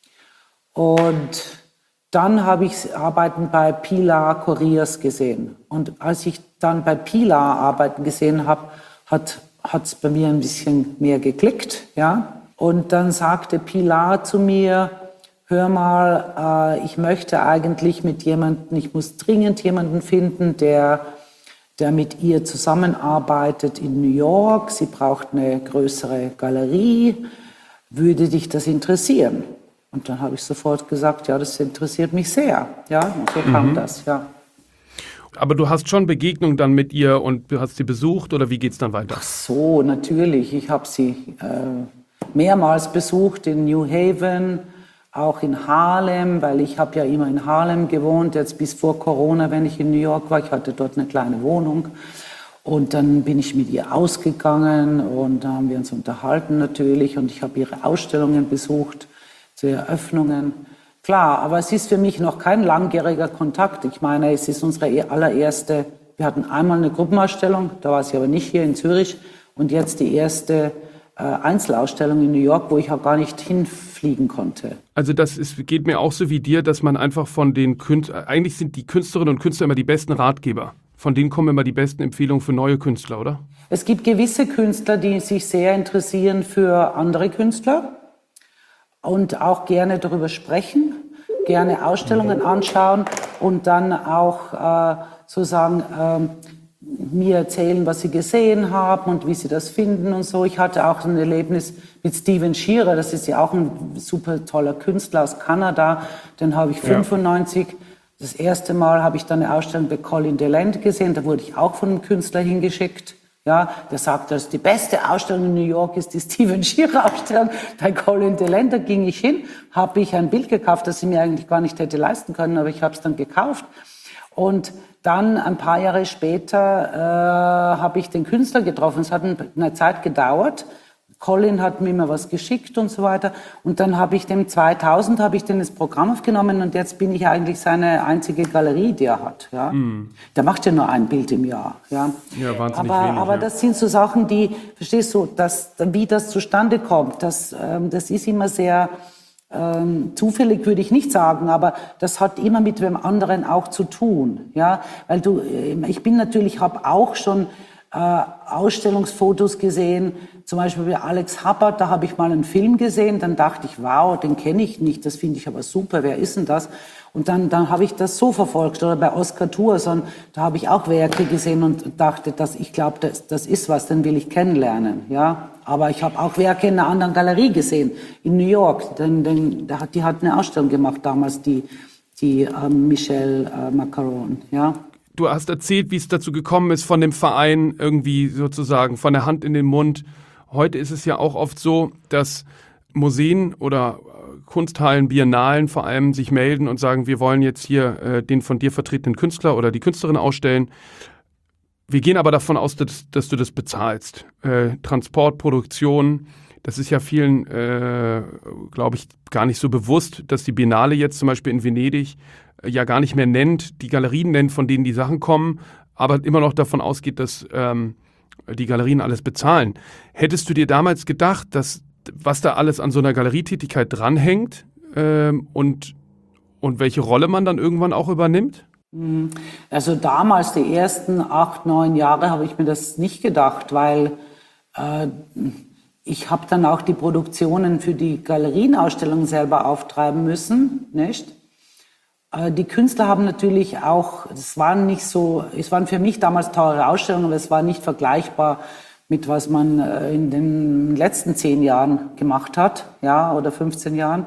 Speaker 1: Und dann habe ich Arbeiten bei Pilar Corriers gesehen. Und als ich dann bei Pilar Arbeiten gesehen habe, hat es bei mir ein bisschen mehr geklickt, ja. Und dann sagte Pilar zu mir, hör mal, ich möchte eigentlich mit jemandem, ich muss dringend jemanden finden, der mit ihr zusammenarbeitet in New York. Sie braucht eine größere Galerie. Würde dich das interessieren? Und dann habe ich sofort gesagt, ja, das interessiert mich sehr. Ja, und so kam das, ja.
Speaker 3: Aber du hast schon Begegnungen dann mit ihr und du hast sie besucht oder wie geht's dann weiter?
Speaker 1: Ach so, natürlich. Ich habe sie mehrmals besucht in New Haven, auch in Harlem, weil ich habe ja immer in Harlem gewohnt, jetzt bis vor Corona, wenn ich in New York war. Ich hatte dort eine kleine Wohnung und dann bin ich mit ihr ausgegangen und da haben wir uns unterhalten natürlich und ich habe ihre Ausstellungen besucht, zu Eröffnungen. Klar, aber es ist für mich noch kein langjähriger Kontakt. Ich meine, es ist unsere allererste, wir hatten einmal eine Gruppenausstellung, da war sie aber nicht hier in Zürich und jetzt die erste Einzelausstellung in New York, wo ich auch gar nicht hinfliegen konnte.
Speaker 3: Also geht mir auch so wie dir, dass man einfach von den Künstlern, eigentlich sind die Künstlerinnen und Künstler immer die besten Ratgeber. Von denen kommen immer die besten Empfehlungen für neue Künstler, oder?
Speaker 1: Es gibt gewisse Künstler, die sich sehr interessieren für andere Künstler und auch gerne darüber sprechen, gerne Ausstellungen anschauen und dann auch sozusagen mir erzählen, was sie gesehen haben und wie sie das finden und so. Ich hatte auch ein Erlebnis mit Steven Shearer, das ist ja auch ein super toller Künstler aus Kanada. Den habe ich 95, das erste Mal habe ich dann eine Ausstellung bei Colin Deland gesehen, da wurde ich auch von einem Künstler hingeschickt. Ja, der sagt, dass die beste Ausstellung in New York ist die Steven Shearer Ausstellung. Bei Colin Deland, da ging ich hin, habe ich ein Bild gekauft, das ich mir eigentlich gar nicht hätte leisten können, aber ich habe es dann gekauft. Und dann ein paar Jahre später habe ich den Künstler getroffen. Es hat eine Zeit gedauert. Colin hat mir immer was geschickt und so weiter. Und dann habe ich dem 2000 das Programm aufgenommen und jetzt bin ich eigentlich seine einzige Galerie, die er hat. Ja. Der macht ja nur ein Bild im Jahr. Ja,
Speaker 3: ja wahnsinnig wenig.
Speaker 1: Aber das sind so Sachen, die, verstehst du, wie das zustande kommt, das ist immer sehr zufällig, würde ich nicht sagen, aber das hat immer mit dem anderen auch zu tun. Ja, weil ich habe auch schon Ausstellungsfotos gesehen, zum Beispiel bei Alex Hubbard, da habe ich mal einen Film gesehen, dann dachte ich, wow, den kenne ich nicht, das finde ich aber super, wer ist denn das? Und dann habe ich das so verfolgt, oder bei Oscar Thurson, da habe ich auch Werke gesehen und dachte, ich glaube, das ist was, den will ich kennenlernen, ja. Aber ich habe auch Werke in einer anderen Galerie gesehen, in New York, die hat eine Ausstellung gemacht damals, die Michelle Macaron, ja.
Speaker 3: Du hast erzählt, wie es dazu gekommen ist, von dem Verein irgendwie sozusagen von der Hand in den Mund. Heute ist es ja auch oft so, dass Museen oder Kunsthallen, Biennalen vor allem sich melden und sagen, wir wollen jetzt hier den von dir vertretenen Künstler oder die Künstlerin ausstellen. Wir gehen aber davon aus, dass du das bezahlst. Transport, Produktion, das ist ja vielen, glaube ich, gar nicht so bewusst, dass die Biennale jetzt zum Beispiel in Venedig ja gar nicht mehr nennt, die Galerien nennt, von denen die Sachen kommen, aber immer noch davon ausgeht, dass die Galerien alles bezahlen. Hättest du dir damals gedacht, dass was da alles an so einer Galerietätigkeit dranhängt und welche Rolle man dann irgendwann auch übernimmt?
Speaker 1: Also damals, die ersten 8, 9 Jahre, habe ich mir das nicht gedacht, weil ich habe dann auch die Produktionen für die Galerienausstellungen selber auftreiben müssen, nicht? Die Künstler haben natürlich auch, es waren für mich damals teure Ausstellungen, aber es war nicht vergleichbar mit was man in den letzten 10 Jahren gemacht hat, ja, oder 15 Jahren.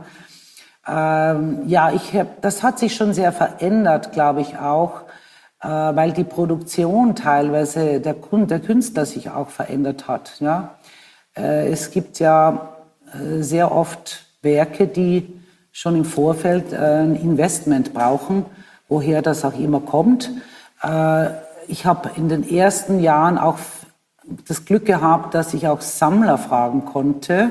Speaker 1: Das hat sich schon sehr verändert, glaube ich auch, weil die Produktion teilweise der Künstler sich auch verändert hat, ja. Es gibt ja sehr oft Werke, die schon im Vorfeld ein Investment brauchen, woher das auch immer kommt. Ich habe in den ersten Jahren auch das Glück gehabt, dass ich auch Sammler fragen konnte.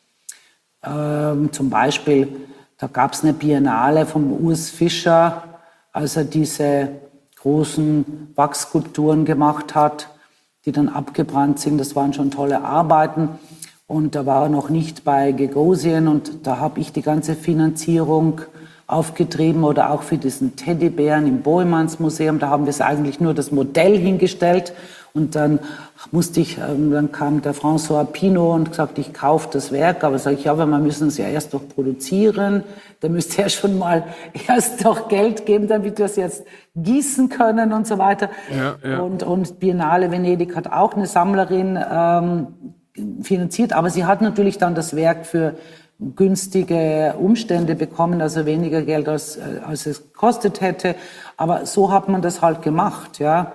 Speaker 1: Zum Beispiel, da gab es eine Biennale vom Urs Fischer, als er diese großen Wachsskulpturen gemacht hat, die dann abgebrannt sind. Das waren schon tolle Arbeiten. Und da war er noch nicht bei Gagosian und da habe ich die ganze Finanzierung aufgetrieben oder auch für diesen Teddybären im Bohemans Museum. Da haben wir eigentlich nur das Modell hingestellt und dann dann kam der François Pinault und gesagt, ich kaufe das Werk, aber sage ich, ja, aber wir müssen es ja erst doch produzieren. Da müsst ihr ja schon mal erst doch Geld geben, damit wir es jetzt gießen können und so weiter. Ja. Und Biennale Venedig hat auch eine Sammlerin finanziert, aber sie hat natürlich dann das Werk für günstige Umstände bekommen, also weniger Geld als es gekostet hätte. Aber so hat man das halt gemacht, ja.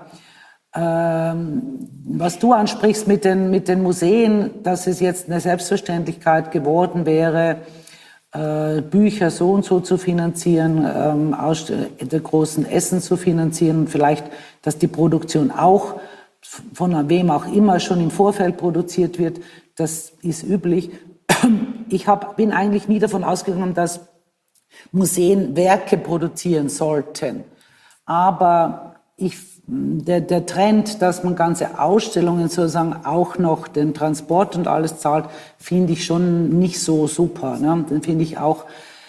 Speaker 1: Was du ansprichst mit den Museen, dass es jetzt eine Selbstverständlichkeit geworden wäre, Bücher so und so zu finanzieren, der großen Essen zu finanzieren, vielleicht, dass die Produktion auch von wem auch immer schon im Vorfeld produziert wird, das ist üblich. Ich bin eigentlich nie davon ausgegangen, dass Museen Werke produzieren sollten. Aber der Trend, dass man ganze Ausstellungen sozusagen auch noch den Transport und alles zahlt, finde ich schon nicht so super. Ne? Dann finde ich auch,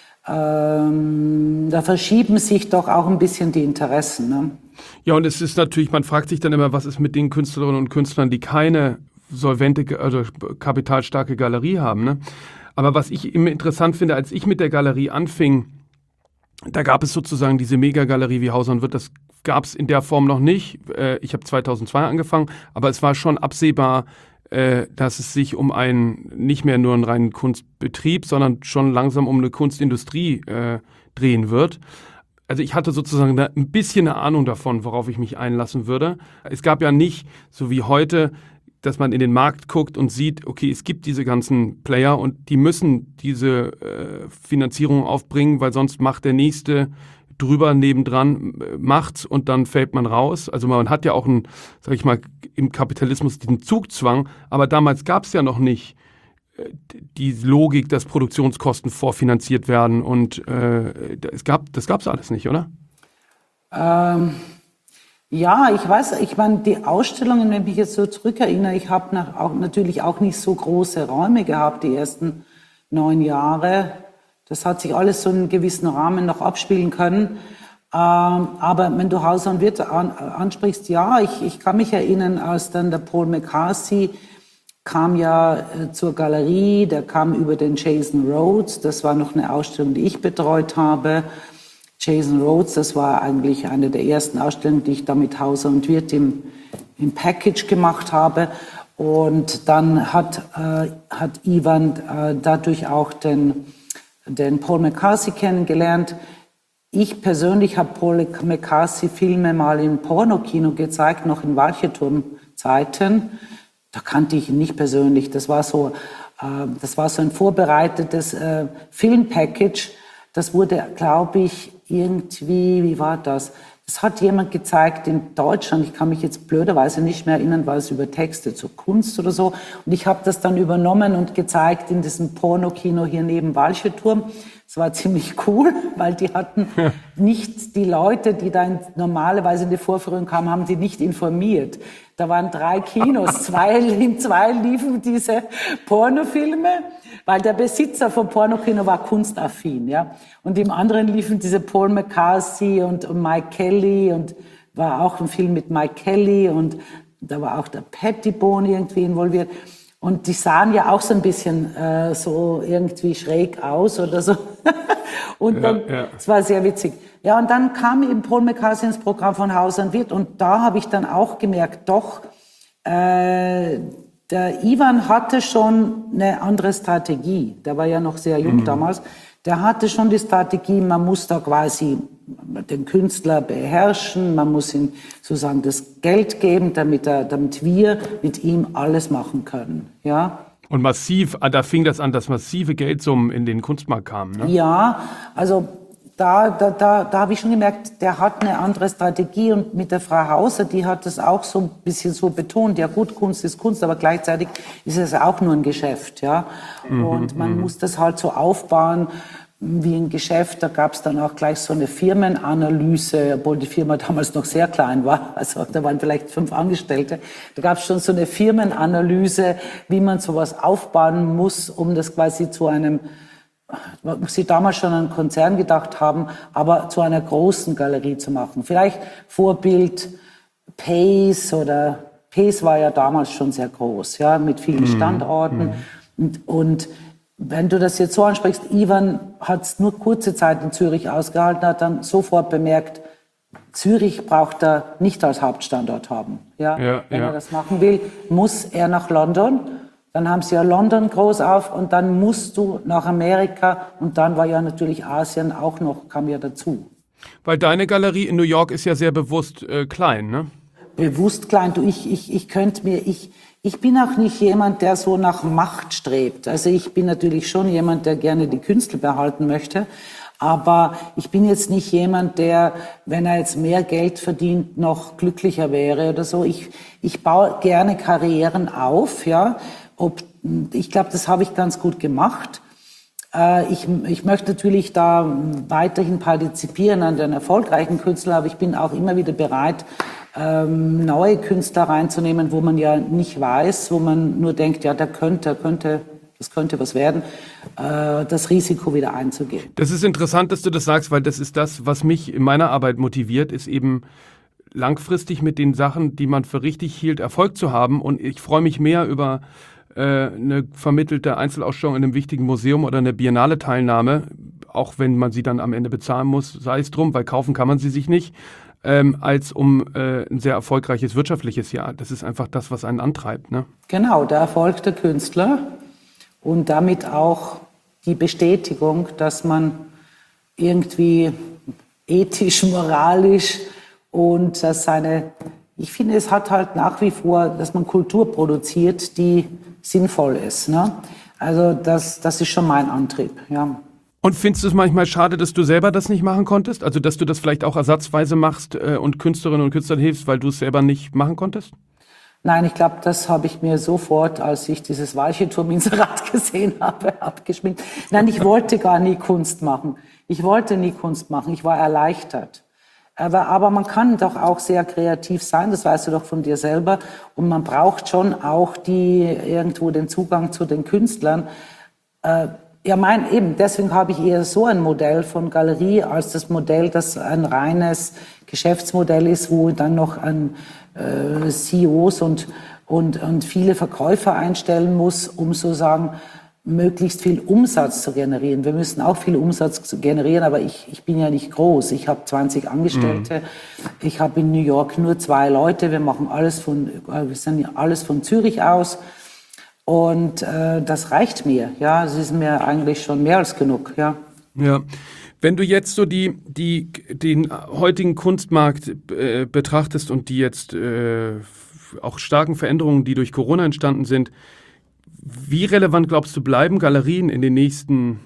Speaker 1: da verschieben sich doch auch ein bisschen die Interessen. Ne?
Speaker 3: Ja, und es ist natürlich, man fragt sich dann immer, was ist mit den Künstlerinnen und Künstlern, die keine solvente, also kapitalstarke Galerie haben. Ne? Aber was ich immer interessant finde, als ich mit der Galerie anfing, da gab es sozusagen diese Megagalerie wie Hauser und Wirth, das gab es in der Form noch nicht. Ich habe 2002 angefangen, aber es war schon absehbar, dass es sich um nicht mehr nur einen reinen Kunstbetrieb, sondern schon langsam um eine Kunstindustrie drehen wird. Also ich hatte sozusagen da ein bisschen eine Ahnung davon, worauf ich mich einlassen würde. Es gab ja nicht, so wie heute, dass man in den Markt guckt und sieht, okay, es gibt diese ganzen Player und die müssen diese Finanzierung aufbringen, weil sonst macht der Nächste drüber nebendran, macht's und dann fällt man raus. Also man hat ja auch sag ich mal, im Kapitalismus diesen Zugzwang, aber damals gab es ja noch nicht die Logik, dass Produktionskosten vorfinanziert werden und das gab's alles nicht, oder?
Speaker 1: Ja, ich weiß, ich meine, die Ausstellungen, wenn ich mich jetzt so zurückerinnere, ich habe natürlich auch nicht so große Räume gehabt, die ersten 9 Jahre. Das hat sich alles so in einem gewissen Rahmen noch abspielen können. Aber wenn du Hauser und Wirth ansprichst, ja, ich kann mich erinnern, als dann der Paul McCarthy kam ja zur Galerie, der kam über den Jason Rhodes, das war noch eine Ausstellung, die ich betreut habe. Jason Rhodes, das war eigentlich eine der ersten Ausstellungen, die ich da mit Hauser und Wirth im Package gemacht habe. Und dann hat Ivan dadurch auch den Paul McCarthy kennengelernt. Ich persönlich habe Paul McCarthy Filme mal im Pornokino gezeigt, noch in Walcherturm-Zeiten. Da kannte ich ihn nicht persönlich. Das war so ein vorbereitetes Filmpackage. Das wurde, glaube ich, irgendwie, wie war das? Das hat jemand gezeigt in Deutschland. Ich kann mich jetzt blöderweise nicht mehr erinnern, war es über Texte zur Kunst oder so. Und ich habe das dann übernommen und gezeigt in diesem Pornokino hier neben Walcherturm. Das war ziemlich cool, weil die hatten nicht die Leute, die da normalerweise in die Vorführung kamen, haben die nicht informiert. Da waren 3 Kinos, in zwei liefen diese Pornofilme, weil der Besitzer vom Pornokino war kunstaffin, ja. Und im anderen liefen diese Paul McCarthy und Mike Kelly und war auch ein Film mit Mike Kelly und da war auch der Pettibone irgendwie involviert. Und die sahen ja auch so ein bisschen so irgendwie schräg aus oder so. Und dann, es war sehr witzig. Ja, und dann kam eben Paul McCarthy ins Programm von Haus und Wirt und da habe ich dann auch gemerkt, doch, der Ivan hatte schon eine andere Strategie. Der war ja noch sehr jung damals. Der hatte schon die Strategie, man muss da quasi den Künstler beherrschen, man muss ihm sozusagen das Geld geben, damit wir mit ihm alles machen können. Ja.
Speaker 3: Und massiv, da fing das an, dass massive Geldsummen in den Kunstmarkt kamen, ne?
Speaker 1: Ja, also da habe ich schon gemerkt, der hat eine andere Strategie und mit der Frau Hauser, die hat das auch so ein bisschen so betont. Ja gut, Kunst ist Kunst, aber gleichzeitig ist es auch nur ein Geschäft, ja. Und man muss das halt so aufbauen wie ein Geschäft. Da gab es dann auch gleich so eine Firmenanalyse, obwohl die Firma damals noch sehr klein war. Also da waren vielleicht 5 Angestellte. Da gab es schon so eine Firmenanalyse, wie man sowas aufbauen muss, um das quasi zu einem, was sie damals schon an einen Konzern gedacht haben, aber zu einer großen Galerie zu machen. Vielleicht Vorbild Pace oder Pace war ja damals schon sehr groß, ja, mit vielen Standorten. Und wenn du das jetzt so ansprichst, Ivan hat es nur kurze Zeit in Zürich ausgehalten, hat dann sofort bemerkt, Zürich braucht er nicht als Hauptstandort haben. Ja, wenn er das machen will, muss er nach London. Dann haben sie ja London groß auf und dann musst du nach Amerika und dann war ja natürlich Asien auch noch, kam ja dazu.
Speaker 3: Weil deine Galerie in New York ist ja sehr bewusst klein, ne?
Speaker 1: Bewusst klein. Du, ich könnte mir, ich bin auch nicht jemand, der so nach Macht strebt. Also ich bin natürlich schon jemand, der gerne die Künstler behalten möchte. Aber ich bin jetzt nicht jemand, der, wenn er jetzt mehr Geld verdient, noch glücklicher wäre oder so. Ich baue gerne Karrieren auf, ja. Ich glaube, das habe ich ganz gut gemacht. Ich möchte natürlich da weiterhin partizipieren an den erfolgreichen Künstlern, aber ich bin auch immer wieder bereit, neue Künstler reinzunehmen, wo man ja nicht weiß, wo man nur denkt, ja, das könnte was werden, das Risiko wieder einzugehen.
Speaker 3: Das ist interessant, dass du das sagst, weil das ist das, was mich in meiner Arbeit motiviert, ist eben langfristig mit den Sachen, die man für richtig hielt, Erfolg zu haben. Und ich freue mich mehr über eine vermittelte Einzelausstellung in einem wichtigen Museum oder eine Biennale-Teilnahme, auch wenn man sie dann am Ende bezahlen muss, sei es drum, weil kaufen kann man sie sich nicht, als um ein sehr erfolgreiches wirtschaftliches Jahr. Das ist einfach das, was einen antreibt, ne?
Speaker 1: Genau, der Erfolg der Künstler und damit auch die Bestätigung, dass man irgendwie ethisch, moralisch und dass ich finde, es hat halt nach wie vor, dass man Kultur produziert, die sinnvoll ist, ne? Also das ist schon mein Antrieb, ja.
Speaker 3: Und findest du es manchmal schade, dass du selber das nicht machen konntest? Also, dass du das vielleicht auch ersatzweise machst und Künstlerinnen und Künstlern hilfst, weil du es selber nicht machen konntest?
Speaker 1: Nein, ich glaube, das habe ich mir sofort, als ich dieses Walcheturm-Inserat gesehen habe, abgeschminkt. Nein, ich wollte gar nie Kunst machen. Ich war erleichtert. Aber man kann doch auch sehr kreativ sein, das weißt du doch von dir selber. Und man braucht schon auch irgendwo den Zugang zu den Künstlern. Deswegen habe ich eher so ein Modell von Galerie als das Modell, das ein reines Geschäftsmodell ist, wo dann noch ein CEOs und viele Verkäufer einstellen muss, um sozusagen möglichst viel Umsatz zu generieren. Wir müssen auch viel Umsatz generieren, aber ich bin ja nicht groß. Ich habe 20 Angestellte. Ich habe in New York nur 2 Leute. Wir sind ja alles von Zürich aus. Und das reicht mir. Ja, es ist mir eigentlich schon mehr als genug. Ja.
Speaker 3: Ja. Wenn du jetzt so den heutigen Kunstmarkt betrachtest und die jetzt auch starken Veränderungen, die durch Corona entstanden sind, wie relevant glaubst du, bleiben Galerien in den nächsten,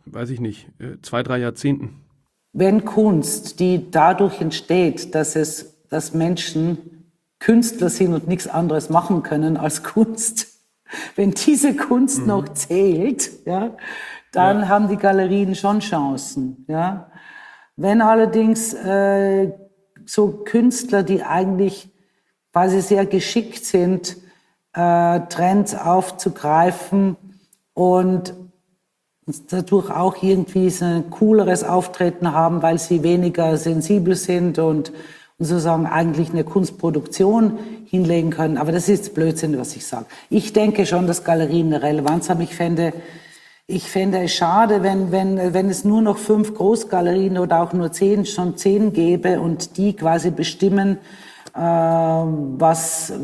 Speaker 3: 2, 3 Jahrzehnten?
Speaker 1: Wenn Kunst, die dadurch entsteht, dass Menschen Künstler sind und nichts anderes machen können als Kunst, wenn diese Kunst noch zählt, ja, dann haben die Galerien schon Chancen. Ja. Wenn allerdings so Künstler, die eigentlich quasi sehr geschickt sind, Trends aufzugreifen und dadurch auch irgendwie so ein cooleres Auftreten haben, weil sie weniger sensibel sind und sozusagen eigentlich eine Kunstproduktion hinlegen können. Aber das ist Blödsinn, was ich sage. Ich denke schon, dass Galerien eine Relevanz haben. Ich fände es schade, wenn es nur noch 5 Großgalerien oder auch nur 10 gäbe und die quasi bestimmen, was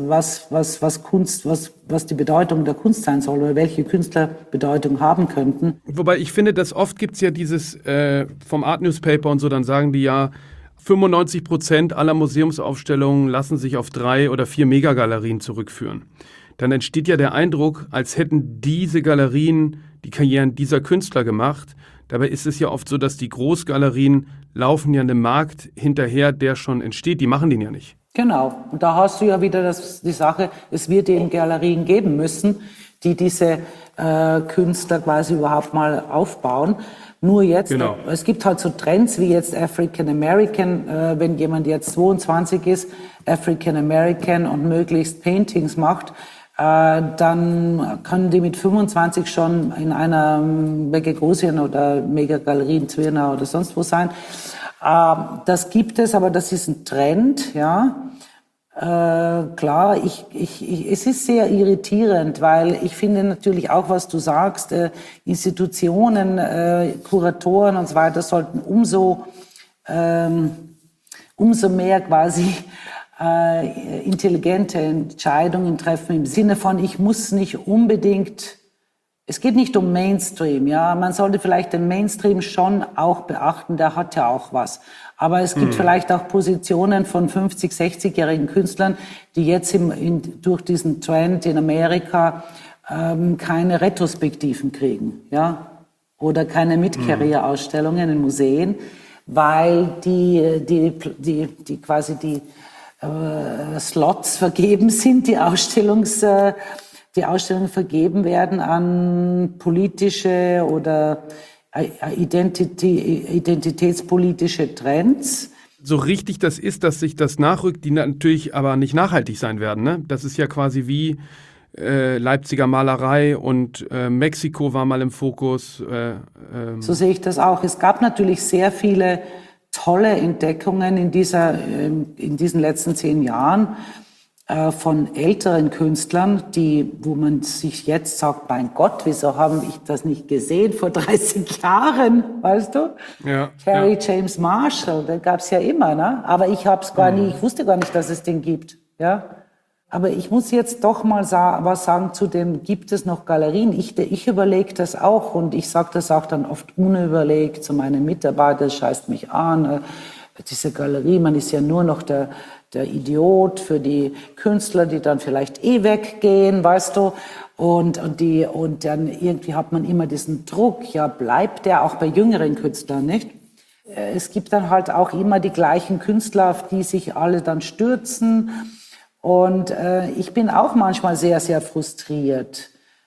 Speaker 1: die Bedeutung der Kunst sein soll oder welche Künstler Bedeutung haben könnten.
Speaker 3: Wobei ich finde, dass oft gibt es ja dieses vom Art Newspaper und so, dann sagen die ja, 95% aller Museumsaufstellungen lassen sich auf 3 oder 4 Megagalerien zurückführen. Dann entsteht ja der Eindruck, als hätten diese Galerien die Karrieren dieser Künstler gemacht. Dabei ist es ja oft so, dass die Großgalerien laufen ja einem Markt hinterher, der schon entsteht. Die machen den ja nicht.
Speaker 1: Genau. Und da hast du ja wieder die Sache, es wird eben Galerien geben müssen, die diese Künstler quasi überhaupt mal aufbauen. Nur jetzt, genau. Es gibt halt so Trends wie jetzt African American, wenn jemand jetzt 22 ist, African American und möglichst Paintings macht, dann können die mit 25 schon in einer Gagosian oder Megagalerie in Zwirna oder sonst wo sein. Das gibt es, aber das ist ein Trend, ja. Klar, es ist sehr irritierend, weil ich finde natürlich auch, was du sagst, Institutionen, Kuratoren und so weiter sollten umso mehr quasi intelligente Entscheidungen treffen im Sinne von, ich muss nicht unbedingt, es geht nicht um Mainstream, ja, man sollte vielleicht den Mainstream schon auch beachten, der hat ja auch was. Aber es gibt vielleicht auch Positionen von 50-, 60-jährigen Künstlern, die jetzt durch diesen Trend in Amerika keine Retrospektiven kriegen, ja, oder keine Mid-Career-Ausstellungen in Museen, weil die Slots vergeben sind, die Ausstellungen vergeben werden an politische oder identitätspolitische Trends.
Speaker 3: So richtig das ist, dass sich das nachrückt, die natürlich aber nicht nachhaltig sein werden. Ne? Das ist ja quasi wie Leipziger Malerei und Mexiko war mal im Fokus.
Speaker 1: So sehe ich das auch. Es gab natürlich sehr viele tolle Entdeckungen in diesen letzten 10 Jahren von älteren Künstlern, wo man sich jetzt sagt, mein Gott, wieso habe ich das nicht gesehen vor 30 Jahren, weißt du?
Speaker 3: Ja,
Speaker 1: Harry James Marshall, den gab es ja immer, ne? Aber ich wusste gar nicht, dass es den gibt, ja? Aber ich muss jetzt doch mal was sagen zu dem, gibt es noch Galerien? Ich überlege das auch und ich sage das auch dann oft unüberlegt zu meinen Mitarbeitern, das scheißt mich an, diese Galerie, man ist ja nur noch der Idiot für die Künstler, die dann vielleicht weggehen, weißt du, und dann irgendwie hat man immer diesen Druck, ja, bleibt der auch bei jüngeren Künstlern, nicht? Es gibt dann halt auch immer die gleichen Künstler, auf die sich alle dann stürzen. Und ich bin auch manchmal sehr, sehr frustriert.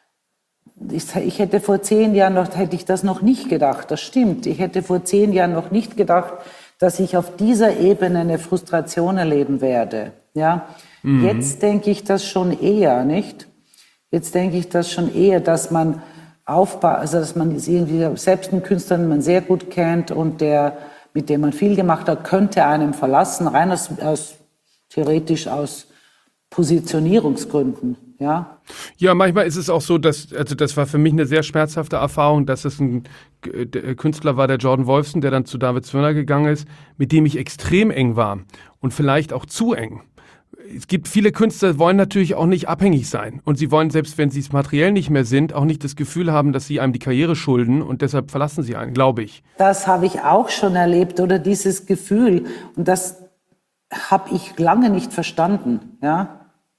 Speaker 1: Ich hätte vor 10 Jahren hätte ich das noch nicht gedacht, das stimmt. Ich hätte vor 10 Jahren noch nicht gedacht, dass ich auf dieser Ebene eine Frustration erleben werde. Ja? Jetzt denke ich das schon eher, nicht? Jetzt denke ich das schon eher, dass man dass man irgendwie selbst einen Künstler, den man sehr gut kennt und mit dem man viel gemacht hat, könnte einem verlassen, rein theoretisch aus Positionierungsgründen, ja.
Speaker 3: Ja, manchmal ist es auch so, das war für mich eine sehr schmerzhafte Erfahrung, dass es ein Künstler war, der Jordan Wolfson, der dann zu David Zwirner gegangen ist, mit dem ich extrem eng war und vielleicht auch zu eng. Es gibt viele Künstler, die wollen natürlich auch nicht abhängig sein und sie wollen, selbst wenn sie es materiell nicht mehr sind, auch nicht das Gefühl haben, dass sie einem die Karriere schulden und deshalb verlassen sie einen, glaube ich.
Speaker 1: Das habe ich auch schon erlebt oder dieses Gefühl und das habe ich lange nicht verstanden, ja.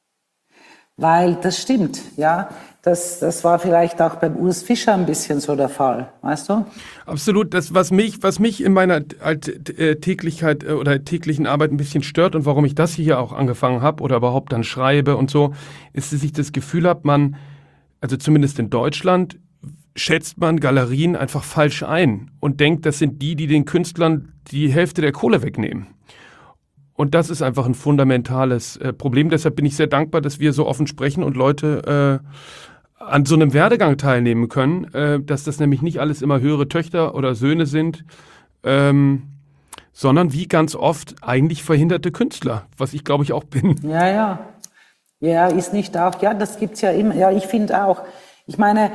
Speaker 1: Weil das stimmt, ja. Das war vielleicht auch beim Urs Fischer ein bisschen so der Fall, weißt du?
Speaker 3: Absolut. Das, was mich in meiner Täglichkeit oder täglichen Arbeit ein bisschen stört und warum ich das hier auch angefangen habe oder überhaupt dann schreibe und so, ist, dass ich das Gefühl habe, also zumindest in Deutschland, schätzt man Galerien einfach falsch ein und denkt, das sind die den Künstlern die Hälfte der Kohle wegnehmen. Und das ist einfach ein fundamentales Problem. Deshalb bin ich sehr dankbar, dass wir so offen sprechen und Leute an so einem Werdegang teilnehmen können, dass das nämlich nicht alles immer höhere Töchter oder Söhne sind, sondern wie ganz oft eigentlich verhinderte Künstler, was ich glaube ich auch bin.
Speaker 1: Ja. Ja, ist nicht auch, ja, das gibt's ja immer. Ja, ich finde auch, ich meine,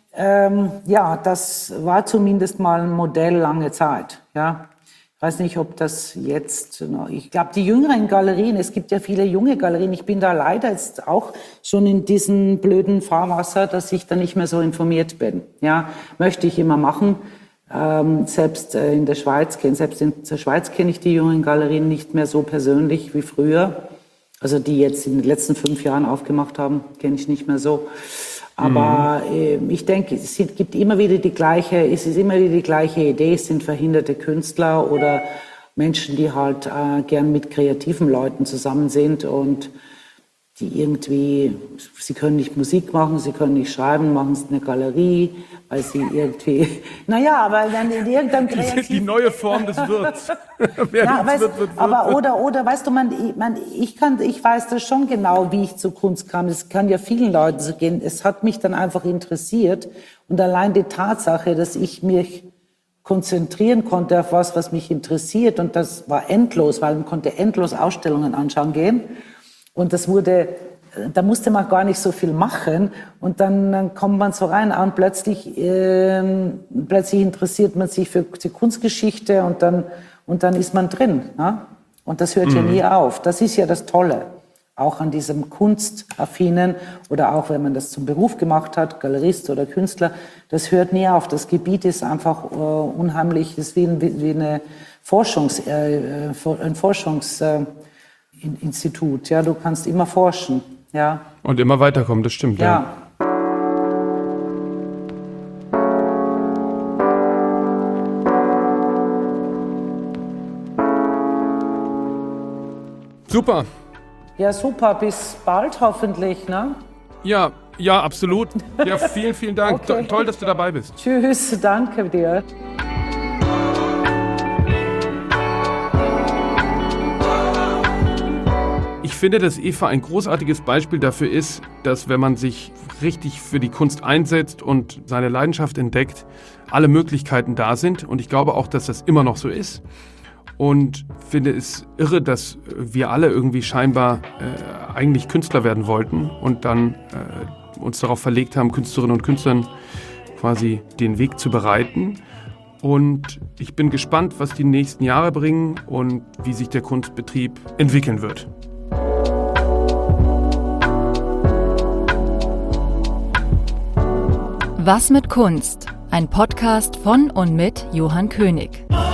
Speaker 1: das war zumindest mal ein Modell lange Zeit, ja. Ich weiß nicht, ob das jetzt, ich glaube, die jüngeren Galerien, es gibt ja viele junge Galerien, ich bin da leider jetzt auch schon in diesem blöden Fahrwasser, dass ich da nicht mehr so informiert bin, ja. Möchte ich immer machen, selbst in der Schweiz kenne ich die jüngeren Galerien nicht mehr so persönlich wie früher. Also die jetzt in den letzten 5 Jahren aufgemacht haben, kenne ich nicht mehr so. Aber ich denke, es ist immer wieder die gleiche Idee. Es sind verhinderte Künstler oder Menschen, die halt gern mit kreativen Leuten zusammen sind und die irgendwie, sie können nicht Musik machen, sie können nicht schreiben, machen es in der Galerie, weil sie irgendwie, aber dann in irgendeinem kreativen...
Speaker 3: Die neue Form des Wirts.
Speaker 1: Oder weißt du, ich weiß das schon genau, wie ich zur Kunst kam. Es kann ja vielen Leuten so gehen. Es hat mich dann einfach interessiert und allein die Tatsache, dass ich mich konzentrieren konnte auf was mich interessiert und das war endlos, weil man konnte endlos Ausstellungen anschauen gehen. Und da musste man gar nicht so viel machen und dann kommt man so rein und plötzlich interessiert man sich für die Kunstgeschichte und dann ist man drin. Ne? Und das hört ja nie auf. Das ist ja das Tolle, auch an diesem Kunstaffinen oder auch wenn man das zum Beruf gemacht hat, Galerist oder Künstler, das hört nie auf. Das Gebiet ist einfach unheimlich, das ist wie eine ein Forschungsinstitut, ja, du kannst immer forschen, ja.
Speaker 3: Und immer weiterkommen, das stimmt, ja. Super.
Speaker 1: Ja, super, bis bald hoffentlich, ne?
Speaker 3: Ja, absolut. Ja, vielen Dank. Okay. Toll, dass du dabei bist.
Speaker 1: Tschüss, danke dir.
Speaker 3: Ich finde, dass Eva ein großartiges Beispiel dafür ist, dass wenn man sich richtig für die Kunst einsetzt und seine Leidenschaft entdeckt, alle Möglichkeiten da sind. Und ich glaube auch, dass das immer noch so ist. Und finde es irre, dass wir alle irgendwie scheinbar eigentlich Künstler werden wollten und dann uns darauf verlegt haben, Künstlerinnen und Künstlern quasi den Weg zu bereiten. Und ich bin gespannt, was die nächsten Jahre bringen und wie sich der Kunstbetrieb entwickeln wird.
Speaker 2: Was mit Kunst? Ein Podcast von und mit Johann König.